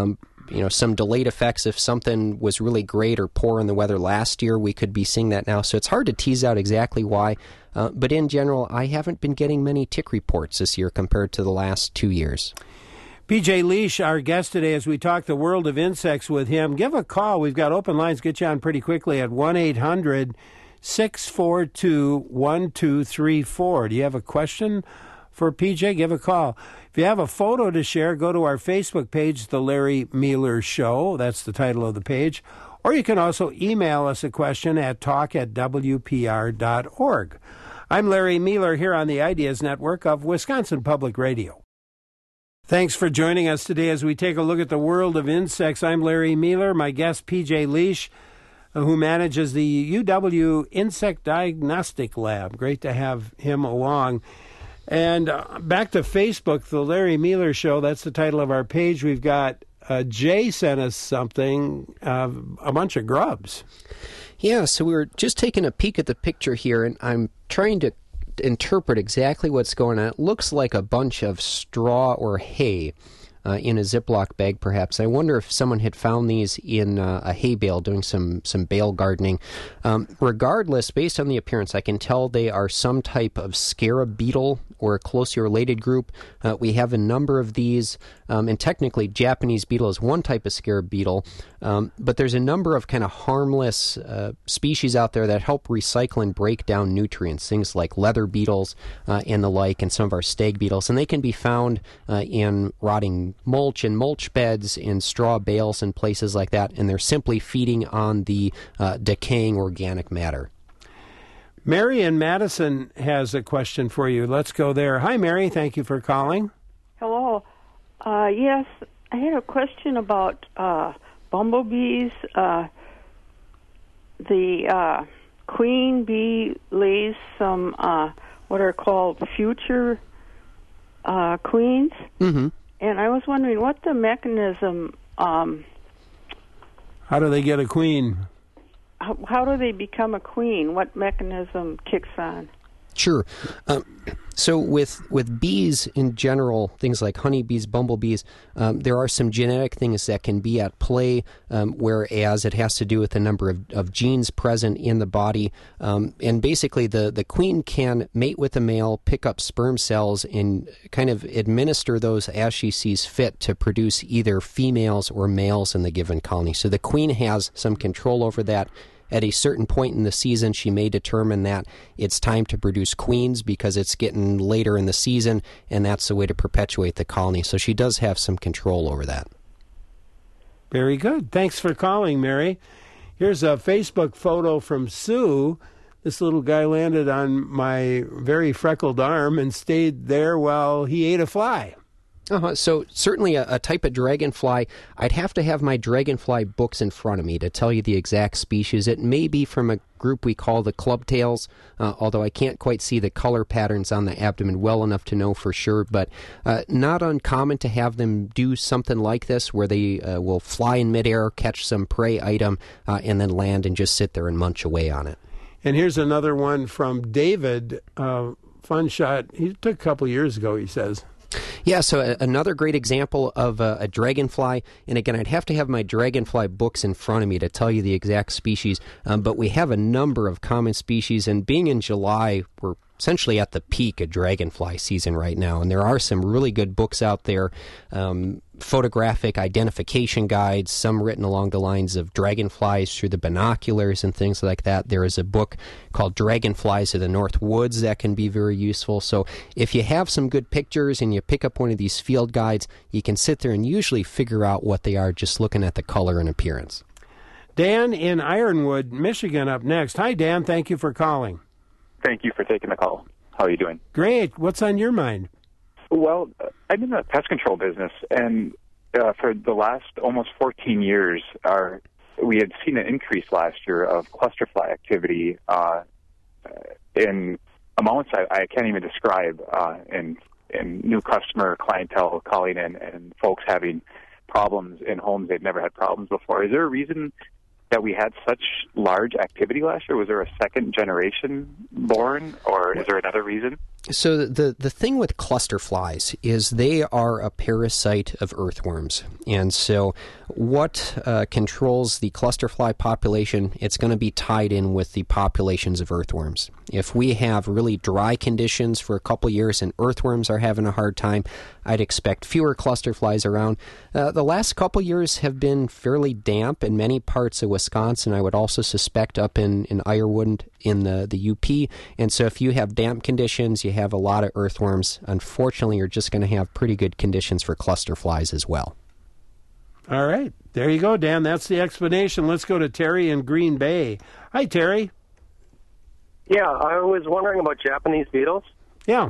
some delayed effects. If something was really great or poor in the weather last year, we could be seeing that now. So it's hard to tease out exactly why. But in general, I haven't been getting many tick reports this year compared to the last 2 years. P.J. Leash, our guest today, as we talk the world of insects with him. Give a call. We've got open lines. Get you on pretty quickly at 1-800-642-1234. Do you have a question for P.J.? Give a call. If you have a photo to share, go to our Facebook page, The Larry Miller Show. That's the title of the page. Or you can also email us a question at talk@wpr.org. I'm Larry Miller here on the Ideas Network of Wisconsin Public Radio. Thanks for joining us today as we take a look at the world of insects. I'm Larry Miller, my guest P.J. Leash, who manages the UW Insect Diagnostic Lab. Great to have him along. And back to Facebook, the Larry Mealer Show, that's the title of our page. We've got Jay sent us something, a bunch of grubs. Yeah, so we were just taking a peek at the picture here, and I'm trying to interpret exactly what's going on. It looks like a bunch of straw or hay in a Ziploc bag, perhaps. I wonder if someone had found these in a hay bale doing some bale gardening. Regardless, based on the appearance, I can tell they are some type of scarab beetle or a closely related group. We have a number of these, and technically Japanese beetle is one type of scarab beetle, but there's a number of kind of harmless species out there that help recycle and break down nutrients, things like leather beetles and the like, and some of our stag beetles, and they can be found in rotting mulch and mulch beds, in straw bales and places like that, and they're simply feeding on the decaying organic matter. Mary in Madison has a question for you. Let's go there. Hi, Mary. Thank you for calling. Hello. Yes, I had a question about bumblebees. The queen bee lays some what are called future queens. Mm-hmm. And I was wondering what the mechanism... How do they get a queen? How do they become a queen? What mechanism kicks on? Sure. So with bees in general, things like honeybees, bumblebees, there are some genetic things that can be at play, whereas it has to do with the number of genes present in the body. And basically the queen can mate with the male, pick up sperm cells, and kind of administer those as she sees fit to produce either females or males in the given colony. So the queen has some control over that. At a certain point in the season, she may determine that it's time to produce queens because it's getting later in the season, and that's the way to perpetuate the colony. So she does have some control over that. Very good. Thanks for calling, Mary. Here's a Facebook photo from Sue. This little guy landed on my very freckled arm and stayed there while he ate a fly. So certainly a type of dragonfly. I'd have to have my dragonfly books in front of me to tell you the exact species. It may be from a group we call the clubtails, although I can't quite see the color patterns on the abdomen well enough to know for sure. But not uncommon to have them do something like this, where they will fly in midair, catch some prey item, and then land and just sit there and munch away on it. And here's another one from David. Fun shot. He took a couple years ago, he says. Yeah, so another great example of a dragonfly, and again, I'd have to have my dragonfly books in front of me to tell you the exact species, but we have a number of common species, and being in July, we're essentially at the peak of dragonfly season right now, and there are some really good books out there, photographic identification guides, some written along the lines of dragonflies through the binoculars and things like that. There is a book called Dragonflies of the North Woods that can be very useful. So if you have some good pictures and you pick up one of these field guides, you can sit there and usually figure out what they are just looking at the color and appearance. Dan in Ironwood, Michigan up next. Hi, Dan. Thank you for calling. Thank you for taking the call. How are you doing? Great. What's on your mind? Well, I'm in the pest control business, and for the last almost 14 years, we had seen an increase last year of clusterfly activity in amounts I can't even describe, in new customer clientele calling in and folks having problems in homes they've never had problems before. Is there a reason that we had such large activity last year? Was there a second generation born, or is there another reason? So the thing with cluster flies is they are a parasite of earthworms. And so what controls the cluster fly population, it's going to be tied in with the populations of earthworms. If we have really dry conditions for a couple years and earthworms are having a hard time, I'd expect fewer cluster flies around. The last couple years have been fairly damp in many parts of Wisconsin. I would also suspect up in Ironwood in the UP. And so if you have damp conditions, you have a lot of earthworms. Unfortunately, you're just going to have pretty good conditions for cluster flies as well. All right. There you go, Dan. That's the explanation. Let's go to Terry in Green Bay. Hi, Terry. Yeah, I was wondering about Japanese beetles. Yeah.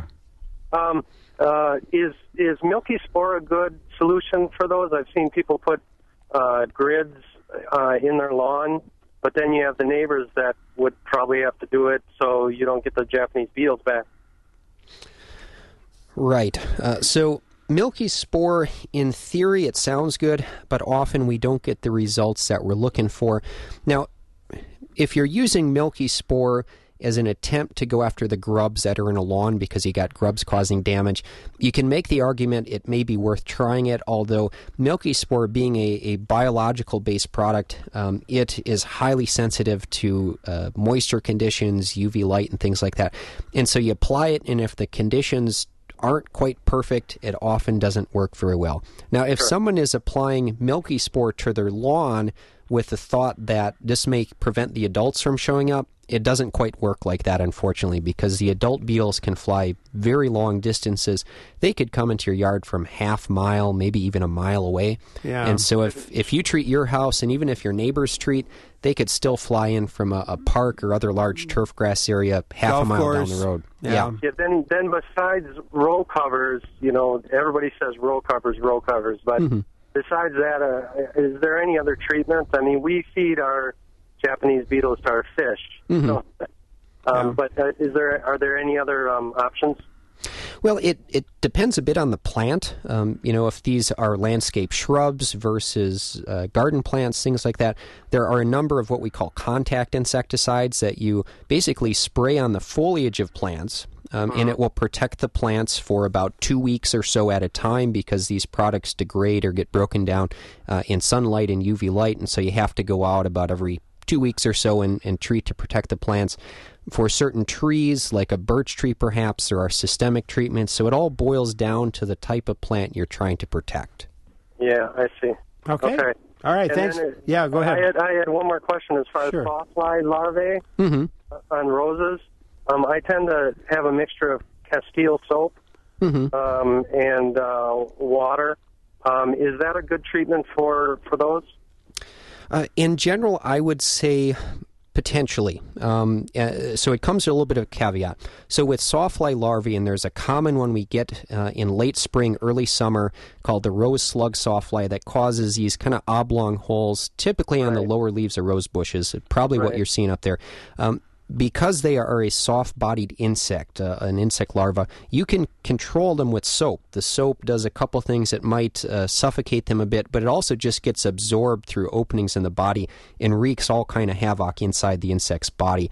Is milky spore a good solution for those? I've seen people put grids in their lawn, but then you have the neighbors that would probably have to do it so you don't get the Japanese beetles back. Right. So milky spore, in theory, it sounds good, but often we don't get the results that we're looking for. Now, if you're using milky spore as an attempt to go after the grubs that are in a lawn because you got grubs causing damage, you can make the argument it may be worth trying it, although milky spore being a biological-based product, it is highly sensitive to moisture conditions, UV light, and things like that. And so you apply it, and if the conditions aren't quite perfect, it often doesn't work very well. Now, if someone is applying milky spore to their lawn with the thought that this may prevent the adults from showing up, it doesn't quite work like that, unfortunately, because the adult beetles can fly very long distances. They could come into your yard from half mile, maybe even a mile away. Yeah. And so if you treat your house, and even if your neighbors treat, they could still fly in from a park or other large turf grass area half a mile down the road. Yeah. Then besides row covers, everybody says row covers, but besides that, is there any other treatment? I mean, we feed our Japanese beetles to our fish. So, but are there any other options? Well, it depends a bit on the plant. If these are landscape shrubs versus garden plants, things like that, there are a number of what we call contact insecticides that you basically spray on the foliage of plants. And it will protect the plants for about 2 weeks or so at a time because these products degrade or get broken down in sunlight and UV light, and so you have to go out about every 2 weeks or so and treat to protect the plants. For certain trees, like a birch tree perhaps, there are systemic treatments, so it all boils down to the type of plant you're trying to protect. Yeah, I see. Okay. All right, thanks. Yeah, go ahead. I had one more question as far as sawfly larvae on roses. I tend to have a mixture of Castile soap and water. Is that a good treatment for those? In general, I would say potentially. So it comes to a little bit of a caveat. So with sawfly larvae, and there's a common one we get in late spring, early summer, called the rose slug sawfly that causes these kind of oblong holes, typically on the lower leaves of rose bushes, probably what you're seeing up there. Because they are a soft-bodied insect, an insect larva, you can control them with soap. The soap does a couple things. It might suffocate them a bit, but it also just gets absorbed through openings in the body and wreaks all kind of havoc inside the insect's body.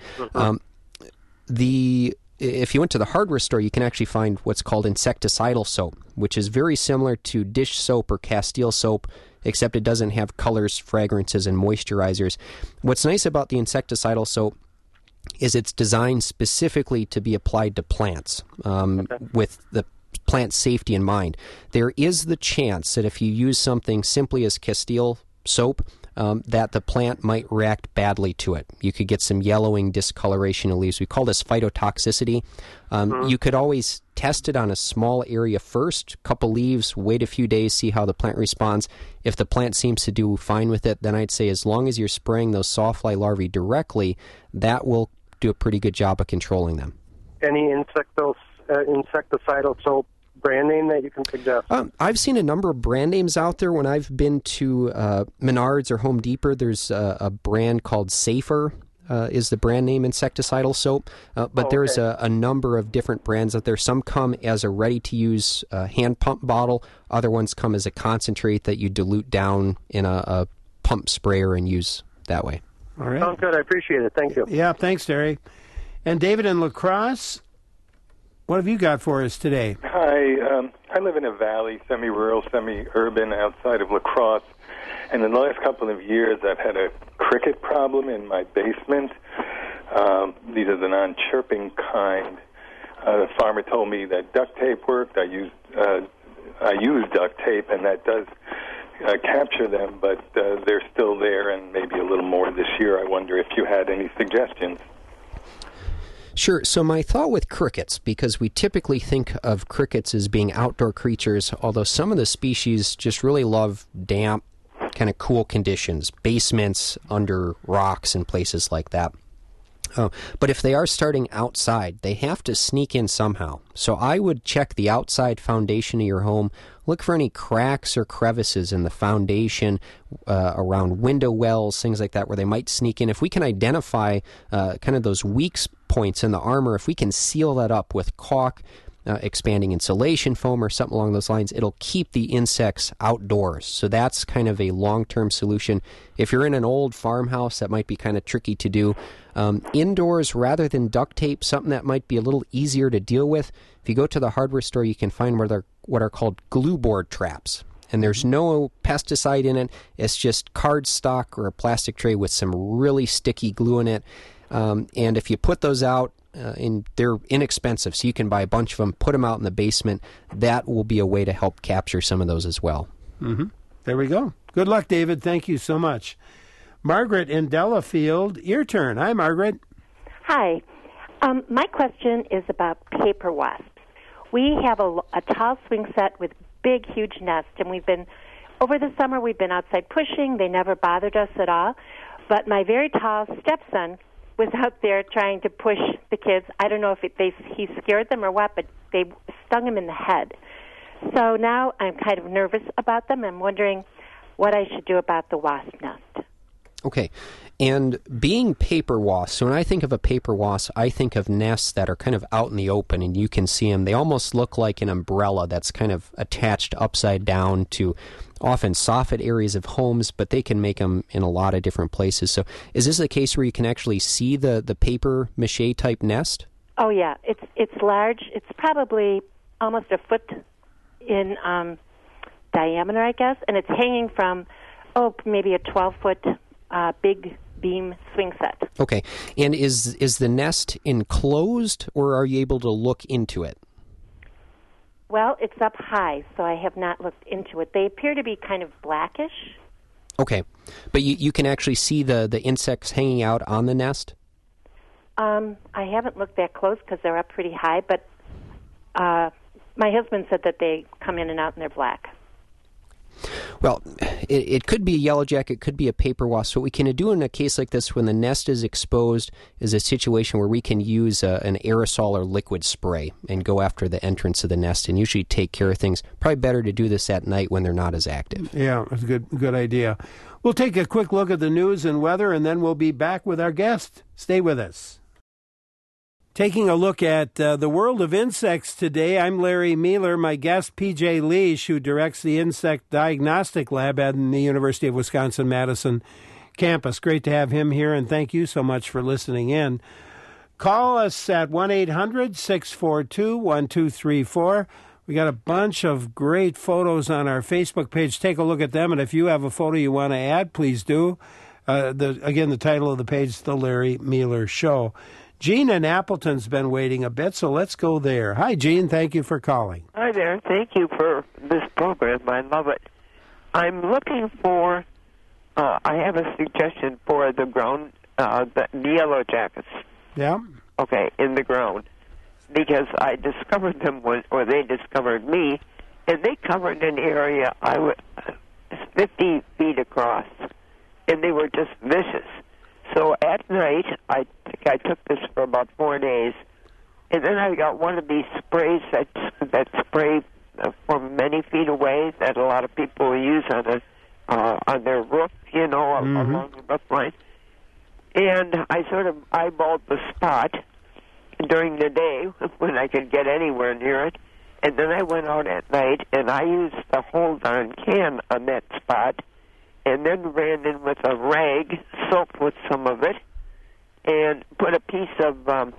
If you went to the hardware store, you can actually find what's called insecticidal soap, which is very similar to dish soap or Castile soap, except it doesn't have colors, fragrances, and moisturizers. What's nice about the insecticidal soap is it's designed specifically to be applied to plants with the plant safety in mind. There is the chance that if you use something simply as Castile soap, that the plant might react badly to it. You could get some yellowing, discoloration of leaves. We call this phytotoxicity. You could always test it on a small area first, couple leaves, wait a few days, see how the plant responds. If the plant seems to do fine with it, then I'd say as long as you're spraying those sawfly larvae directly, that will do a pretty good job of controlling them. Any insecticidal soap brand name that you can suggest? I've seen a number of brand names out there. When I've been to Menards or Home Depot, there's a brand called Safer is the brand name insecticidal soap. But there's a number of different brands out there. Some come as a ready-to-use hand pump bottle. Other ones come as a concentrate that you dilute down in a pump sprayer and use that way. All right. Sounds good. I appreciate it. Thank you. Yeah, thanks, Derek. And David in La Crosse, what have you got for us today? Hi. I live in a valley, semi-rural, semi-urban outside of La Crosse. And in the last couple of years, I've had a cricket problem in my basement. These are the non-chirping kind. The farmer told me that duct tape worked. I used duct tape, and that does capture them, but they're still there, and maybe a little more this year. I wonder if you had any suggestions. Sure. So my thought with crickets, because we typically think of crickets as being outdoor creatures, although some of the species just really love damp, kind of cool conditions, basements, under rocks and places like that. But if they are starting outside, they have to sneak in somehow. So I would check the outside foundation of your home, look for any cracks or crevices in the foundation, around window wells, things like that, where they might sneak in. If we can identify kind of those weak points in the armor, if we can seal that up with caulk expanding insulation foam or something along those lines. It'll keep the insects outdoors. So that's kind of a long-term solution. If you're in an old farmhouse, that might be kind of tricky to do. Indoors, rather than duct tape, something that might be a little easier to deal with, if you go to the hardware store, you can find what are called glue board traps. And there's no pesticide in it. It's just cardstock or a plastic tray with some really sticky glue in it. And if you put those out, they're inexpensive, so you can buy a bunch of them, put them out in the basement. That will be a way to help capture some of those as well. Mm-hmm. There we go. Good luck, David. Thank you so much. Margaret in Delafield, your turn. Hi, Margaret. Hi. My question is about paper wasps. We have a tall swing set with big, huge nest, and over the summer we've been outside pushing. They never bothered us at all. But my very tall stepson was out there trying to push the kids. I don't know if he scared them or what, but they stung him in the head. So now I'm kind of nervous about them. I'm wondering what I should do about the wasp nest. Okay. And being paper wasps, so when I think of a paper wasp, I think of nests that are kind of out in the open and you can see them. They almost look like an umbrella that's kind of attached upside down to often soffit areas of homes, but they can make them in a lot of different places. So is this a case where you can actually see the paper mache type nest? Oh, yeah. It's large. It's probably almost a foot in diameter, I guess, and it's hanging from, maybe a 12-foot big beam swing set. Okay. And is the nest enclosed, or are you able to look into it? Well, it's up high, so I have not looked into it. They appear to be kind of blackish. Okay. But you can actually see the insects hanging out on the nest? I haven't looked that close because they're up pretty high, but my husband said that they come in and out and they're black. Well, it could be a yellow jacket, it could be a paper wasp. So what we can do in a case like this when the nest is exposed is a situation where we can use an aerosol or liquid spray and go after the entrance of the nest and usually take care of things. Probably better to do this at night when they're not as active. Yeah, that's a good idea. We'll take a quick look at the news and weather, and then we'll be back with our guest. Stay with us. Taking a look at the world of insects today, I'm Larry Mealer. My guest, P.J. Liesch, who directs the Insect Diagnostic Lab at the University of Wisconsin-Madison campus. Great to have him here, and thank you so much for listening in. Call us at 1-800-642-1234. We got a bunch of great photos on our Facebook page. Take a look at them, and if you have a photo you want to add, please do. The title of the page is The Larry Mealer Show. Gene in Appleton's been waiting a bit, so let's go there. Hi, Gene. Thank you for calling. Hi there. Thank you for this program. I love it. I'm looking for, I have a suggestion for the ground, the yellow jackets. Yeah? Okay, in the ground. Because I discovered them, or they discovered me, and they covered an area 50 feet across, and they were just vicious. So at night, I took this for about 4 days, and then I got one of these sprays that spray from many feet away that a lot of people use on their roof, along the roof line. And I sort of eyeballed the spot during the day when I could get anywhere near it, and then I went out at night and I used the hold-on can on that spot, and then ran in with a rag, soaked with some of it, and put a piece of that,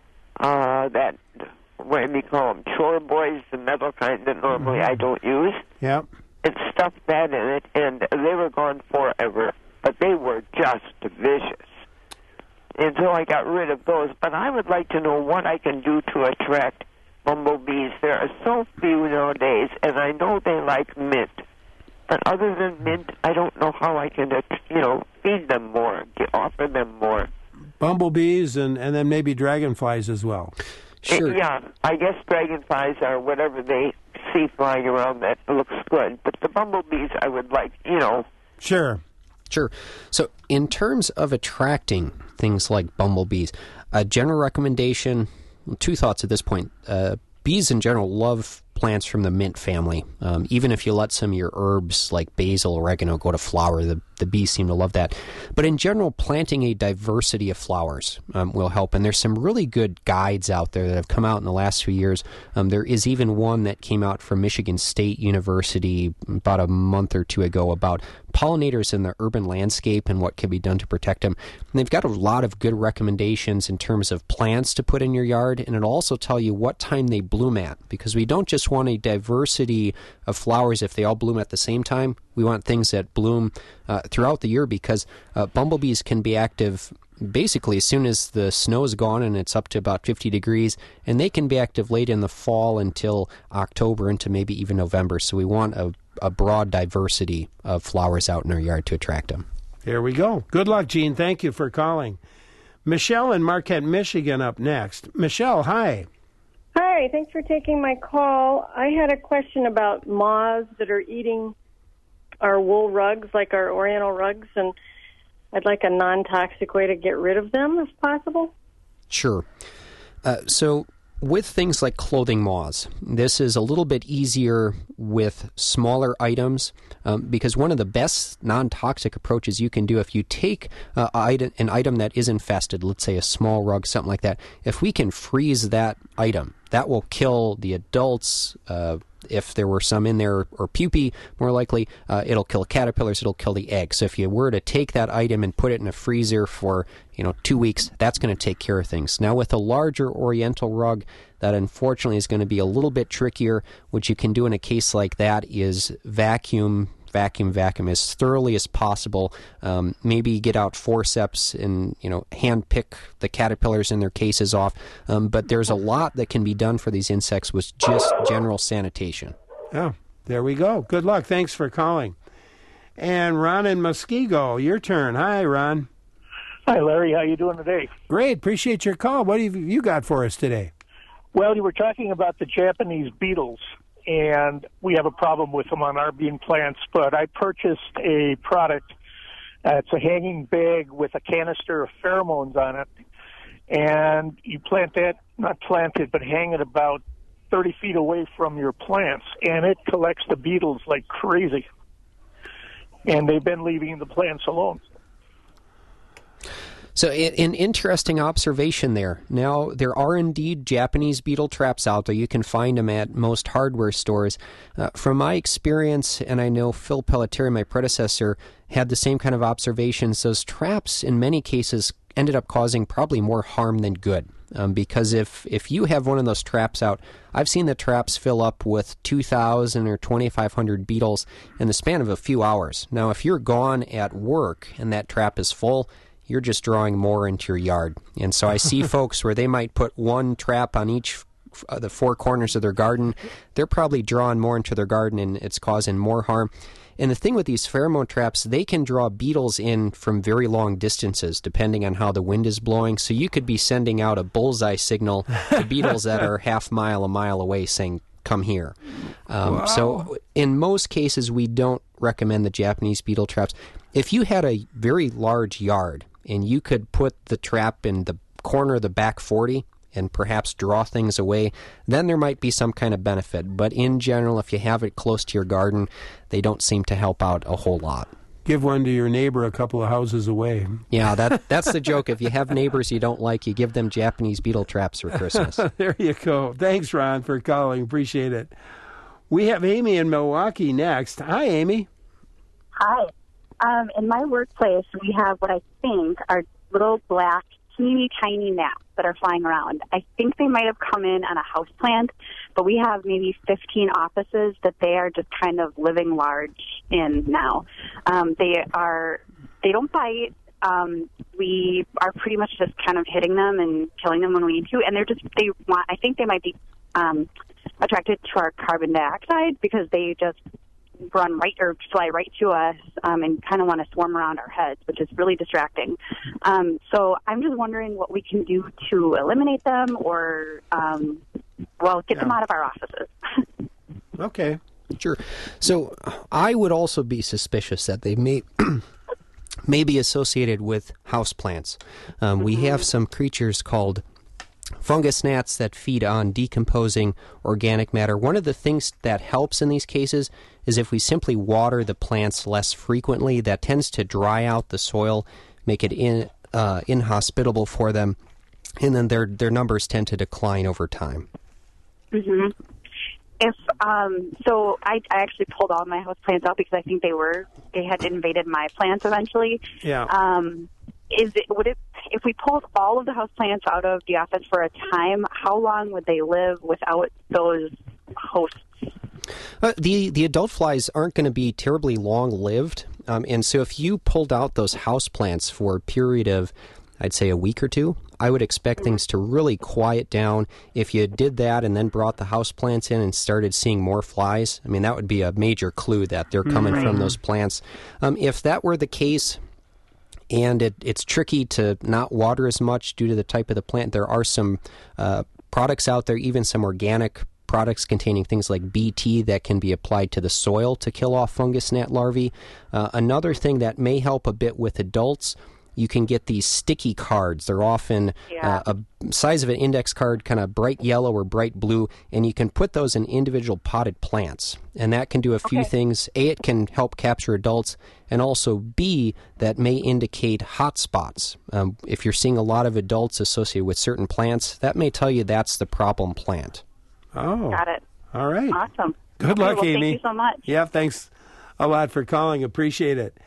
what do you call them, chore boys, the metal kind that normally I don't use. Yep. And stuffed that in it, and they were gone forever, but they were just vicious. And so I got rid of those, but I would like to know what I can do to attract bumblebees. There are so few nowadays, and I know they like mint. But other than mint, I don't know how I can, feed them more, offer them more. Bumblebees and then maybe dragonflies as well. Sure. Yeah, I guess dragonflies are whatever they see flying around that looks good. But the bumblebees, I would like, Sure. So in terms of attracting things like bumblebees, a general recommendation, 2 thoughts at this point. Bees in general love plants from the mint family. Even if you let some of your herbs like basil, oregano go to flower, the the bees seem to love that. But in general, planting a diversity of flowers will help. And there's some really good guides out there that have come out in the last few years. There is even one that came out from Michigan State University about a month or two ago about pollinators in the urban landscape and what can be done to protect them. And they've got a lot of good recommendations in terms of plants to put in your yard, and it'll also tell you what time they bloom at, because we don't just want a diversity of flowers if they all bloom at the same time. We want things that bloom throughout the year, because bumblebees can be active basically as soon as the snow is gone and it's up to about 50 degrees, and they can be active late in the fall until October into maybe even November. So we want a broad diversity of flowers out in our yard to attract them. There we go. Good luck, Gene. Thank you for calling. Michelle in Marquette, Michigan up next. Michelle, hi. Hi, thanks for taking my call. I had a question about moths that are eating our wool rugs, like our Oriental rugs, and I'd like a non-toxic way to get rid of them, if possible. Sure. So with things like clothing moths, this is a little bit easier with smaller items because one of the best non-toxic approaches you can do, if you take an item that is infested, let's say a small rug, something like that, if we can freeze that item, that will kill the adults. If there were some in there, or pupae, more likely, it'll kill caterpillars, it'll kill the eggs. So if you were to take that item and put it in a freezer for 2 weeks, that's going to take care of things. Now with a larger Oriental rug, that unfortunately is going to be a little bit trickier. What you can do in a case like that is vacuum as thoroughly as possible. Maybe get out forceps and hand pick the caterpillars in their cases off. But there's a lot that can be done for these insects with just general sanitation. Oh, there we go. Good luck. Thanks for calling. And Ron in Muskego, your turn. Hi, Ron. Hi, Larry. How you doing today? Great. Appreciate your call. What have you got for us today? Well, you were talking about the Japanese beetles, and we have a problem with them on our bean plants, but I purchased a product. It's a hanging bag with a canister of pheromones on it, and you plant that, not plant it, but hang it about 30 feet away from your plants, and it collects the beetles like crazy. And they've been leaving the plants alone. So an interesting observation there. Now, there are indeed Japanese beetle traps out there. You can find them at most hardware stores. From my experience, and I know Phil Pelletieri, my predecessor, had the same kind of observations, those traps in many cases ended up causing probably more harm than good. Because if you have one of those traps out, I've seen the traps fill up with 2,000 or 2,500 beetles in the span of a few hours. Now, if you're gone at work and that trap is full, you're just drawing more into your yard. And so I see folks where they might put one trap on each the four corners of their garden. They're probably drawing more into their garden, and it's causing more harm. And the thing with these pheromone traps, they can draw beetles in from very long distances, depending on how the wind is blowing. So you could be sending out a bullseye signal to beetles that are a mile away saying, come here. Wow. So in most cases, we don't recommend the Japanese beetle traps. If you had a very large yard and you could put the trap in the corner of the back 40 and perhaps draw things away, then there might be some kind of benefit. But in general, if you have it close to your garden, they don't seem to help out a whole lot. Give one to your neighbor a couple of houses away. Yeah, that's the joke. If you have neighbors you don't like, you give them Japanese beetle traps for Christmas. There you go. Thanks, Ron, for calling. Appreciate it. We have Amy in Milwaukee next. Hi, Amy. Hi. In my workplace, we have what I think are little black, teeny tiny gnats that are flying around. I think they might have come in on a houseplant, but we have maybe 15 offices that they are just kind of living large in now. They don't bite. We are pretty much just kind of hitting them and killing them when we need to, and I think they might be attracted to our carbon dioxide because they just run right or fly right to us and kind of want to swarm around our heads, which is really distracting. So I'm just wondering what we can do to eliminate them or, get them out of our offices. Okay. Sure. So I would also be suspicious that they may be associated with houseplants. We have some creatures called fungus gnats that feed on decomposing organic matter. One of the things that helps in these cases is if we simply water the plants less frequently. That tends to dry out the soil, make it inhospitable for them, and then their numbers tend to decline over time. Mm-hmm. So I actually pulled all my house plants out because I think they had invaded my plants eventually. Yeah. If we pulled all of the house plants out of the office for a time, how long would they live without those hosts? The adult flies aren't going to be terribly long-lived, and so if you pulled out those house plants for a period of, I'd say, a week or two, I would expect things to really quiet down. If you did that and then brought the house plants in and started seeing more flies, I mean, that would be a major clue that they're coming from those plants. If that were the case, and it's tricky to not water as much due to the type of the plant, there are some products out there, even some organic products containing things like BT that can be applied to the soil to kill off fungus gnat larvae. Another thing that may help a bit with adults, you can get these sticky cards. They're often a size of an index card, kind of bright yellow or bright blue, and you can put those in individual potted plants. And that can do a few things. A, it can help capture adults, and also B, that may indicate hot spots. If you're seeing a lot of adults associated with certain plants, that may tell you that's the problem plant. Oh. Got it. All right. Awesome. Good luck, well, Amy. Thank you so much. Yeah, thanks a lot for calling. Appreciate it.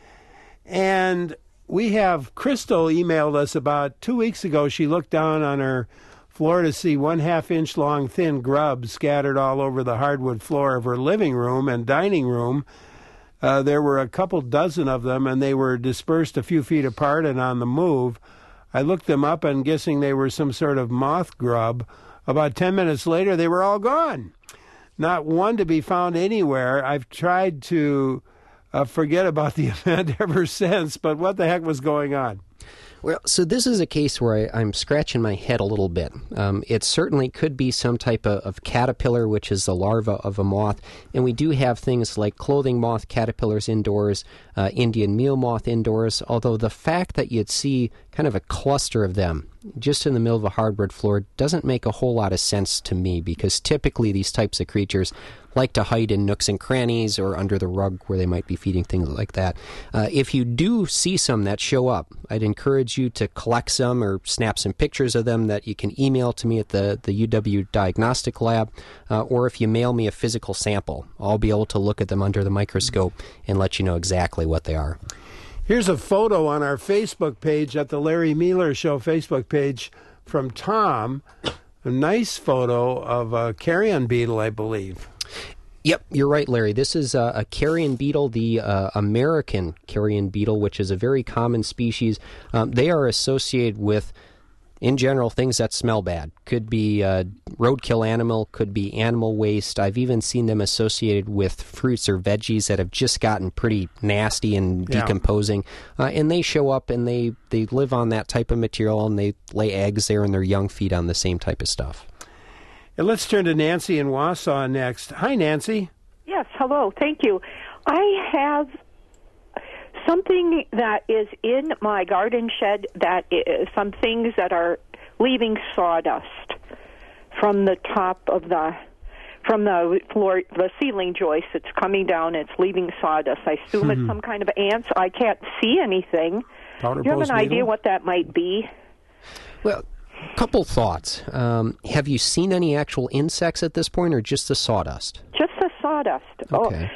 And we have Crystal emailed us about 2 weeks ago. She looked down on her floor to see 1/2 inch long thin grubs scattered all over the hardwood floor of her living room and dining room. There were a couple dozen of them, and they were dispersed a few feet apart and on the move. I looked them up and guessing they were some sort of moth grub. About 10 minutes later, they were all gone. Not one to be found anywhere. I've tried to forget about the event ever since, but what the heck was going on? Well, so this is a case where I'm scratching my head a little bit. It certainly could be some type of caterpillar, which is the larva of a moth, and we do have things like clothing moth caterpillars indoors, Indian meal moth indoors, although the fact that you'd see kind of a cluster of them just in the middle of a hardwood floor doesn't make a whole lot of sense to me, because typically these types of creatures like to hide in nooks and crannies or under the rug where they might be feeding, things like that. If you do see some that show up, I'd encourage you to collect some or snap some pictures of them that you can email to me at the UW Diagnostic Lab, or if you mail me a physical sample, I'll be able to look at them under the microscope and let you know exactly what they are. Here's a photo on our Facebook page at the Larry Mealer Show Facebook page from Tom. A nice photo of a carrion beetle, I believe. Yep, you're right, Larry. This is a carrion beetle, the American carrion beetle, which is a very common species. They are associated with, in general, things that smell bad. Could be roadkill animal, could be animal waste. I've even seen them associated with fruits or veggies that have just gotten pretty nasty and decomposing. And they show up and they live on that type of material, and they lay eggs there, and their young feed on the same type of stuff. And let's turn to Nancy in Wausau next. Hi, Nancy. Yes, hello. Thank you. I have something that is in my garden shed that is some things that are leaving sawdust from the top of the floor, the ceiling joist. It's coming down. It's leaving sawdust. I assume it's some kind of ants. I can't see anything. Do you have an idea what that might be? Well, couple thoughts. Have you seen any actual insects at this point, or just the sawdust? Just the sawdust. Okay.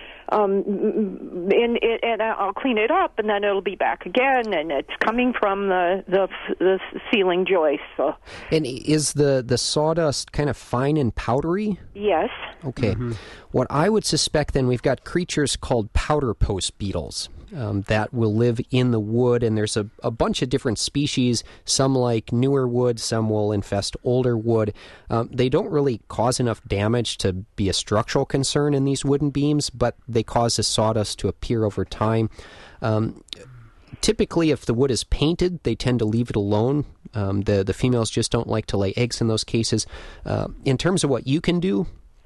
And I'll clean it up, and then it'll be back again, and it's coming from the ceiling joist. So. And is the sawdust kind of fine and powdery? Yes. Okay. What I would suspect then, we've got creatures called powder post beetles. That will live in the wood, and there's a bunch of different species. Some like newer wood, some will infest older wood. They don't really cause enough damage to be a structural concern in these wooden beams, but they cause the sawdust to appear over time. Typically, if the wood is painted, they tend to leave it alone. The females just don't like to lay eggs in those cases. In terms of what you can do,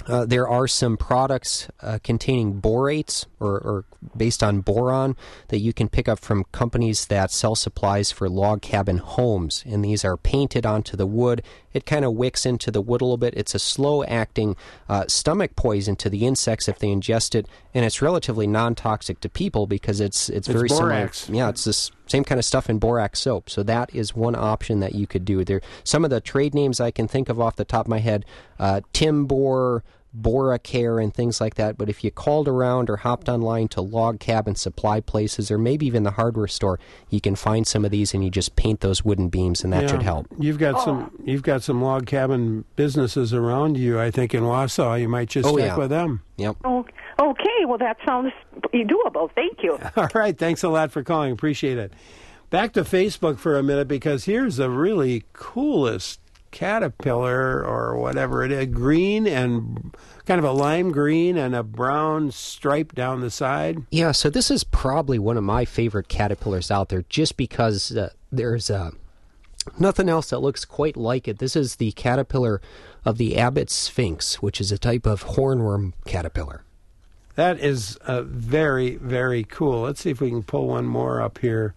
There are some products containing borates or based on boron that you can pick up from companies that sell supplies for log cabin homes, and these are painted onto the wood. It kind of wicks into the wood a little bit. It's a slow-acting stomach poison to the insects if they ingest it, and it's relatively non-toxic to people because it's very borax. similar. Yeah, it's this same kind of stuff in borax soap. So that is one option that you could do. There, some of the trade names I can think of off the top of my head, Timbor, Boracare, and things like that. But if you called around or hopped online to log cabin supply places or maybe even the hardware store, you can find some of these and you just paint those wooden beams, and that should help. You've got some log cabin businesses around you, I think, in Wausau. You might just stick with them. Yep. Oh, okay, well, that sounds doable. Thank you. All right, thanks a lot for calling. Appreciate it. Back to Facebook for a minute, because here's the really coolest caterpillar or whatever it is, green and kind of a lime green and a brown stripe down the side. Yeah, so this is probably one of my favorite caterpillars out there just because there's nothing else that looks quite like it. This is the caterpillar of the Abbott Sphinx, which is a type of hornworm caterpillar. That is very, very cool. Let's see if we can pull one more up here.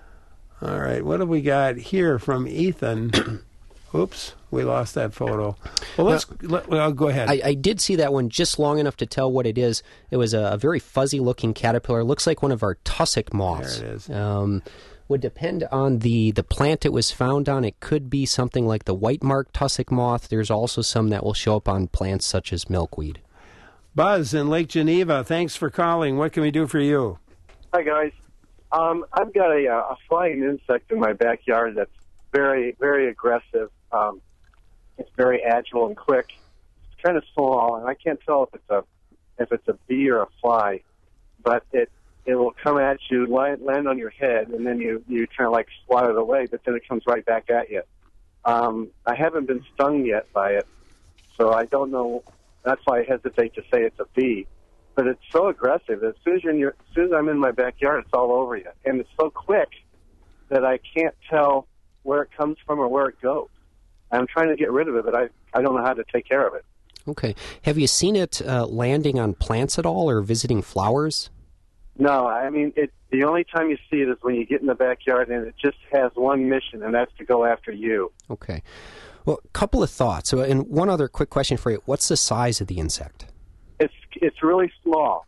All right, what have we got here from Ethan? Oops, we lost that photo. Well, go ahead. I did see that one just long enough to tell what it is. It was a very fuzzy-looking caterpillar. It looks like one of our tussock moths. There it is. Would depend on the plant it was found on. It could be something like the white-marked tussock moth. There's also some that will show up on plants such as milkweed. Buzz in Lake Geneva, thanks for calling. What can we do for you? Hi, guys. I've got a flying insect in my backyard that's very, very aggressive. It's very agile and quick. It's kind of small, and I can't tell if it's a bee or a fly, but it will come at you, land on your head, and then you kind of like swat it away, but then it comes right back at you. I haven't been stung yet by it, so I don't know. That's why I hesitate to say it's a bee. But it's so aggressive. As soon as I'm in my backyard, it's all over you, and it's so quick that I can't tell where it comes from or where it goes. I'm trying to get rid of it, but I don't know how to take care of it. Okay. Have you seen it landing on plants at all or visiting flowers? No, I mean, the only time you see it is when you get in the backyard, and it just has one mission, and that's to go after you. Okay. Well, a couple of thoughts. So, and one other quick question for you. What's the size of the insect? It's really small.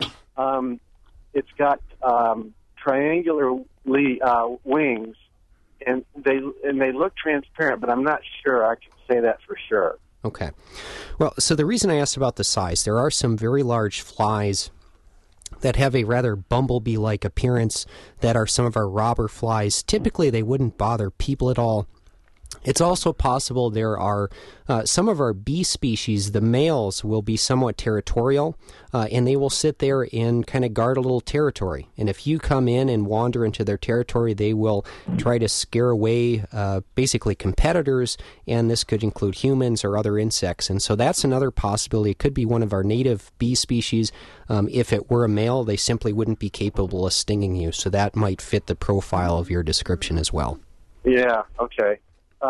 It's got triangular wings, and they look transparent, but I'm not sure I can say that for sure. Okay. Well, so the reason I asked about the size, there are some very large flies that have a rather bumblebee-like appearance that are some of our robber flies. Typically, they wouldn't bother people at all. It's also possible there are some of our bee species, the males will be somewhat territorial, and they will sit there and kind of guard a little territory. And if you come in and wander into their territory, they will try to scare away basically competitors, and this could include humans or other insects. And so that's another possibility. It could be one of our native bee species. If it were a male, they simply wouldn't be capable of stinging you. So that might fit the profile of your description as well. Yeah, okay.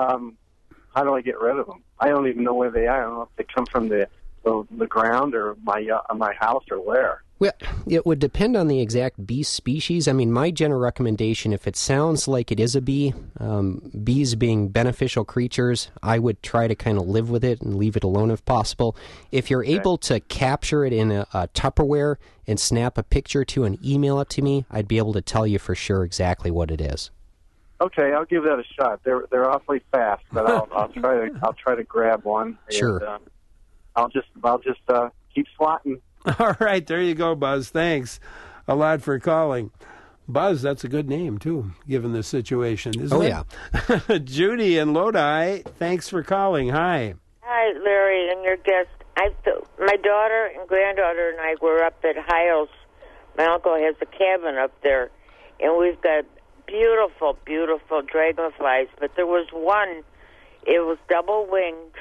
How do I get rid of them? I don't even know where they are. I don't know if they come from the ground or my house or where. Well, it would depend on the exact bee species. I mean, my general recommendation, if it sounds like it is a bee, bees being beneficial creatures, I would try to kind of live with it and leave it alone if possible. If you're able to capture it in a Tupperware and snap a picture to and email it to me, I'd be able to tell you for sure exactly what it is. Okay, I'll give that a shot. They're awfully fast, but I'll try to grab one. Sure. And, I'll just keep swatting. All right, there you go, Buzz. Thanks a lot for calling. Buzz, that's a good name too, given the situation, isn't it? Oh yeah. Judy in Lodi, thanks for calling. Hi. Hi, Larry, and your guest. My daughter and granddaughter and I were up at Hiles. My uncle has a cabin up there, and we've got beautiful, beautiful dragonflies, but there was one, it was double-winged.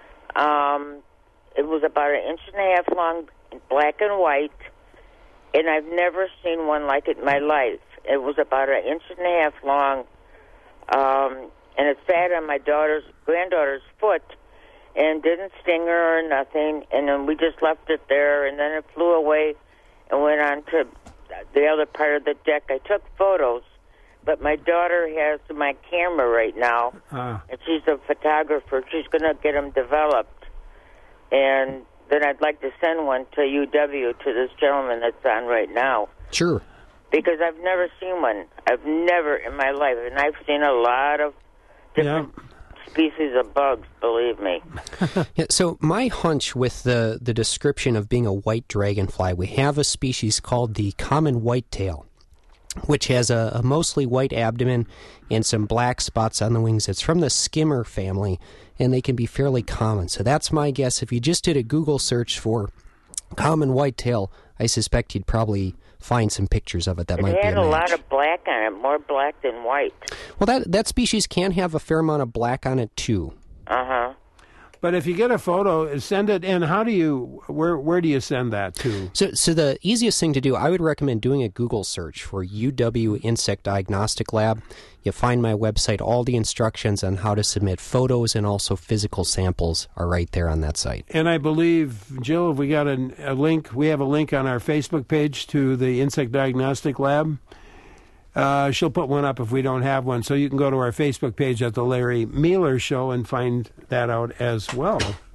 It was about 1.5 inches long, black and white, and I've never seen one like it in my life. It was about 1.5 inches long, and it sat on my granddaughter's foot, and didn't sting her or nothing. And then we just left it there, and then it flew away and went on to the other part of the deck. I took photos, but my daughter has my camera right now, and she's a photographer. She's going to get them developed. And then I'd like to send one to UW, to this gentleman that's on right now. Sure. Because I've never seen one. I've never in my life. And I've seen a lot of different species of bugs, believe me. Yeah, so my hunch with the description of being a white dragonfly, we have a species called the common whitetail, which has a mostly white abdomen and some black spots on the wings. It's from the skimmer family, and they can be fairly common. So that's my guess. If you just did a Google search for common whitetail, I suspect you'd probably find some pictures of it that might be a match. It had a lot of black on it, more black than white. Well, that species can have a fair amount of black on it, too. Uh-huh. But if you get a photo, send it in. How do you, where do you send that to? So the easiest thing to do, I would recommend doing a Google search for UW Insect Diagnostic Lab. You find my website. All the instructions on how to submit photos and also physical samples are right there on that site. And I believe, Jill, if we got a link, we have a link on our Facebook page to the Insect Diagnostic Lab. She'll put one up if we don't have one. So you can go to our Facebook page at The Larry Mealer Show and find that out as well.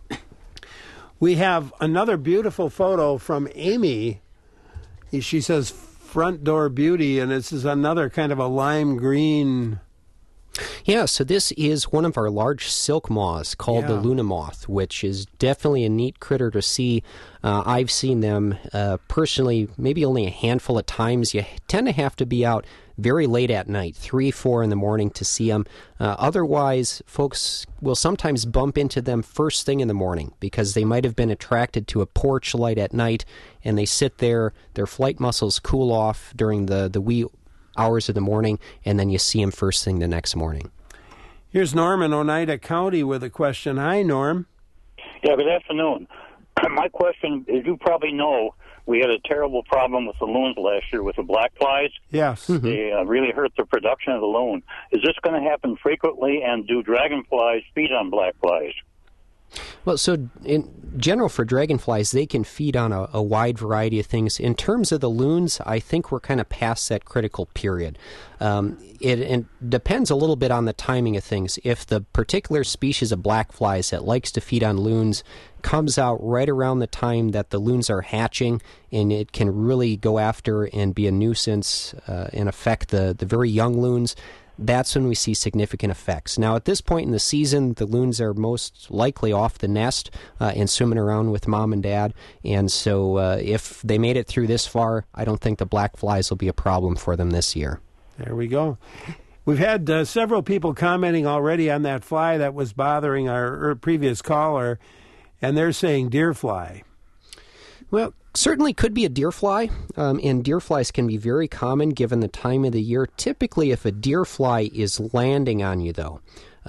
We have another beautiful photo from Amy. She says front door beauty, and this is another kind of a lime green. Yeah, so this is one of our large silk moths called the Luna moth, which is definitely a neat critter to see. I've seen them personally maybe only a handful of times. You tend to have to be out very late at night, 3, 4 in the morning to see them. Otherwise, folks will sometimes bump into them first thing in the morning because they might have been attracted to a porch light at night, and they sit there, their flight muscles cool off during the wee hours of the morning, and then you see them first thing the next morning. Here's Norm in Oneida County with a question. Hi, Norm. Yeah, good afternoon. My question, as you probably know, we had a terrible problem with the loons last year with the black flies. Yes. They really hurt the production of the loon. Is this going to happen frequently, and do dragonflies feed on black flies? Well, so in general for dragonflies, they can feed on a wide variety of things. In terms of the loons, I think we're kind of past that critical period. It depends a little bit on the timing of things. If the particular species of black flies that likes to feed on loons comes out right around the time that the loons are hatching, and it can really go after and be a nuisance and affect the very young loons, that's when we see significant effects. Now, at this point in the season, the loons are most likely off the nest and swimming around with mom and dad. And so if they made it through this far, I don't think the black flies will be a problem for them this year. There we go. We've had several people commenting already on that fly that was bothering our previous caller, and they're saying deer fly. Well, certainly could be a deer fly, and deer flies can be very common given the time of the year. Typically, if a deer fly is landing on you, though,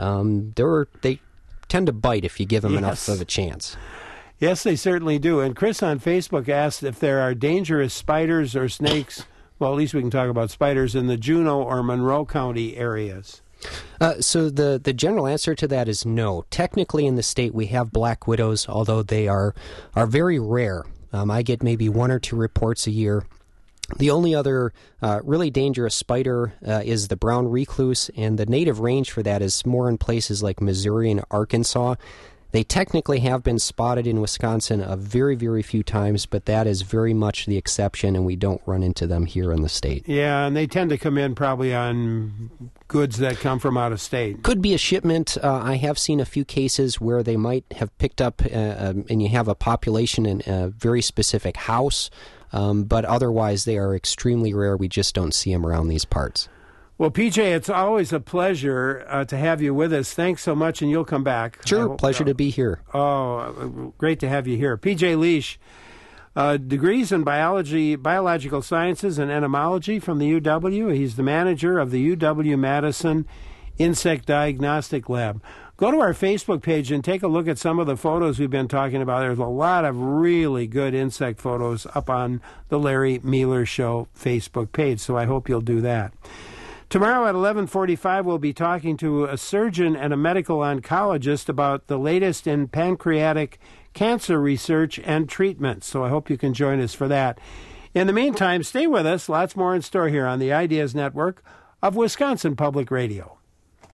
they tend to bite if you give them enough of a chance. Yes, they certainly do. And Chris on Facebook asked if there are dangerous spiders or snakes, well, at least we can talk about spiders, in the Juneau or Monroe County areas. So the general answer to that is no. Technically in the state we have black widows, although they are very rare. I get maybe 1 or 2 reports a year. The only other really dangerous spider is the brown recluse, and the native range for that is more in places like Missouri and Arkansas. They technically have been spotted in Wisconsin a very, very few times, but that is very much the exception, and we don't run into them here in the state. Yeah, and they tend to come in probably on goods that come from out of state. Could be a shipment. I have seen a few cases where they might have picked up, and you have a population in a very specific house, but otherwise they are extremely rare. We just don't see them around these parts. Well, PJ, it's always a pleasure to have you with us. Thanks so much, and you'll come back. Sure, pleasure to be here. Oh, great to have you here. PJ Leash, degrees in biology, biological sciences, and entomology from the UW. He's the manager of the UW-Madison Insect Diagnostic Lab. Go to our Facebook page and take a look at some of the photos we've been talking about. There's a lot of really good insect photos up on the Larry Mealer Show Facebook page, so I hope you'll do that. Tomorrow at 11:45, we'll be talking to a surgeon and a medical oncologist about the latest in pancreatic cancer research and treatment. So I hope you can join us for that. In the meantime, stay with us. Lots more in store here on the Ideas Network of Wisconsin Public Radio.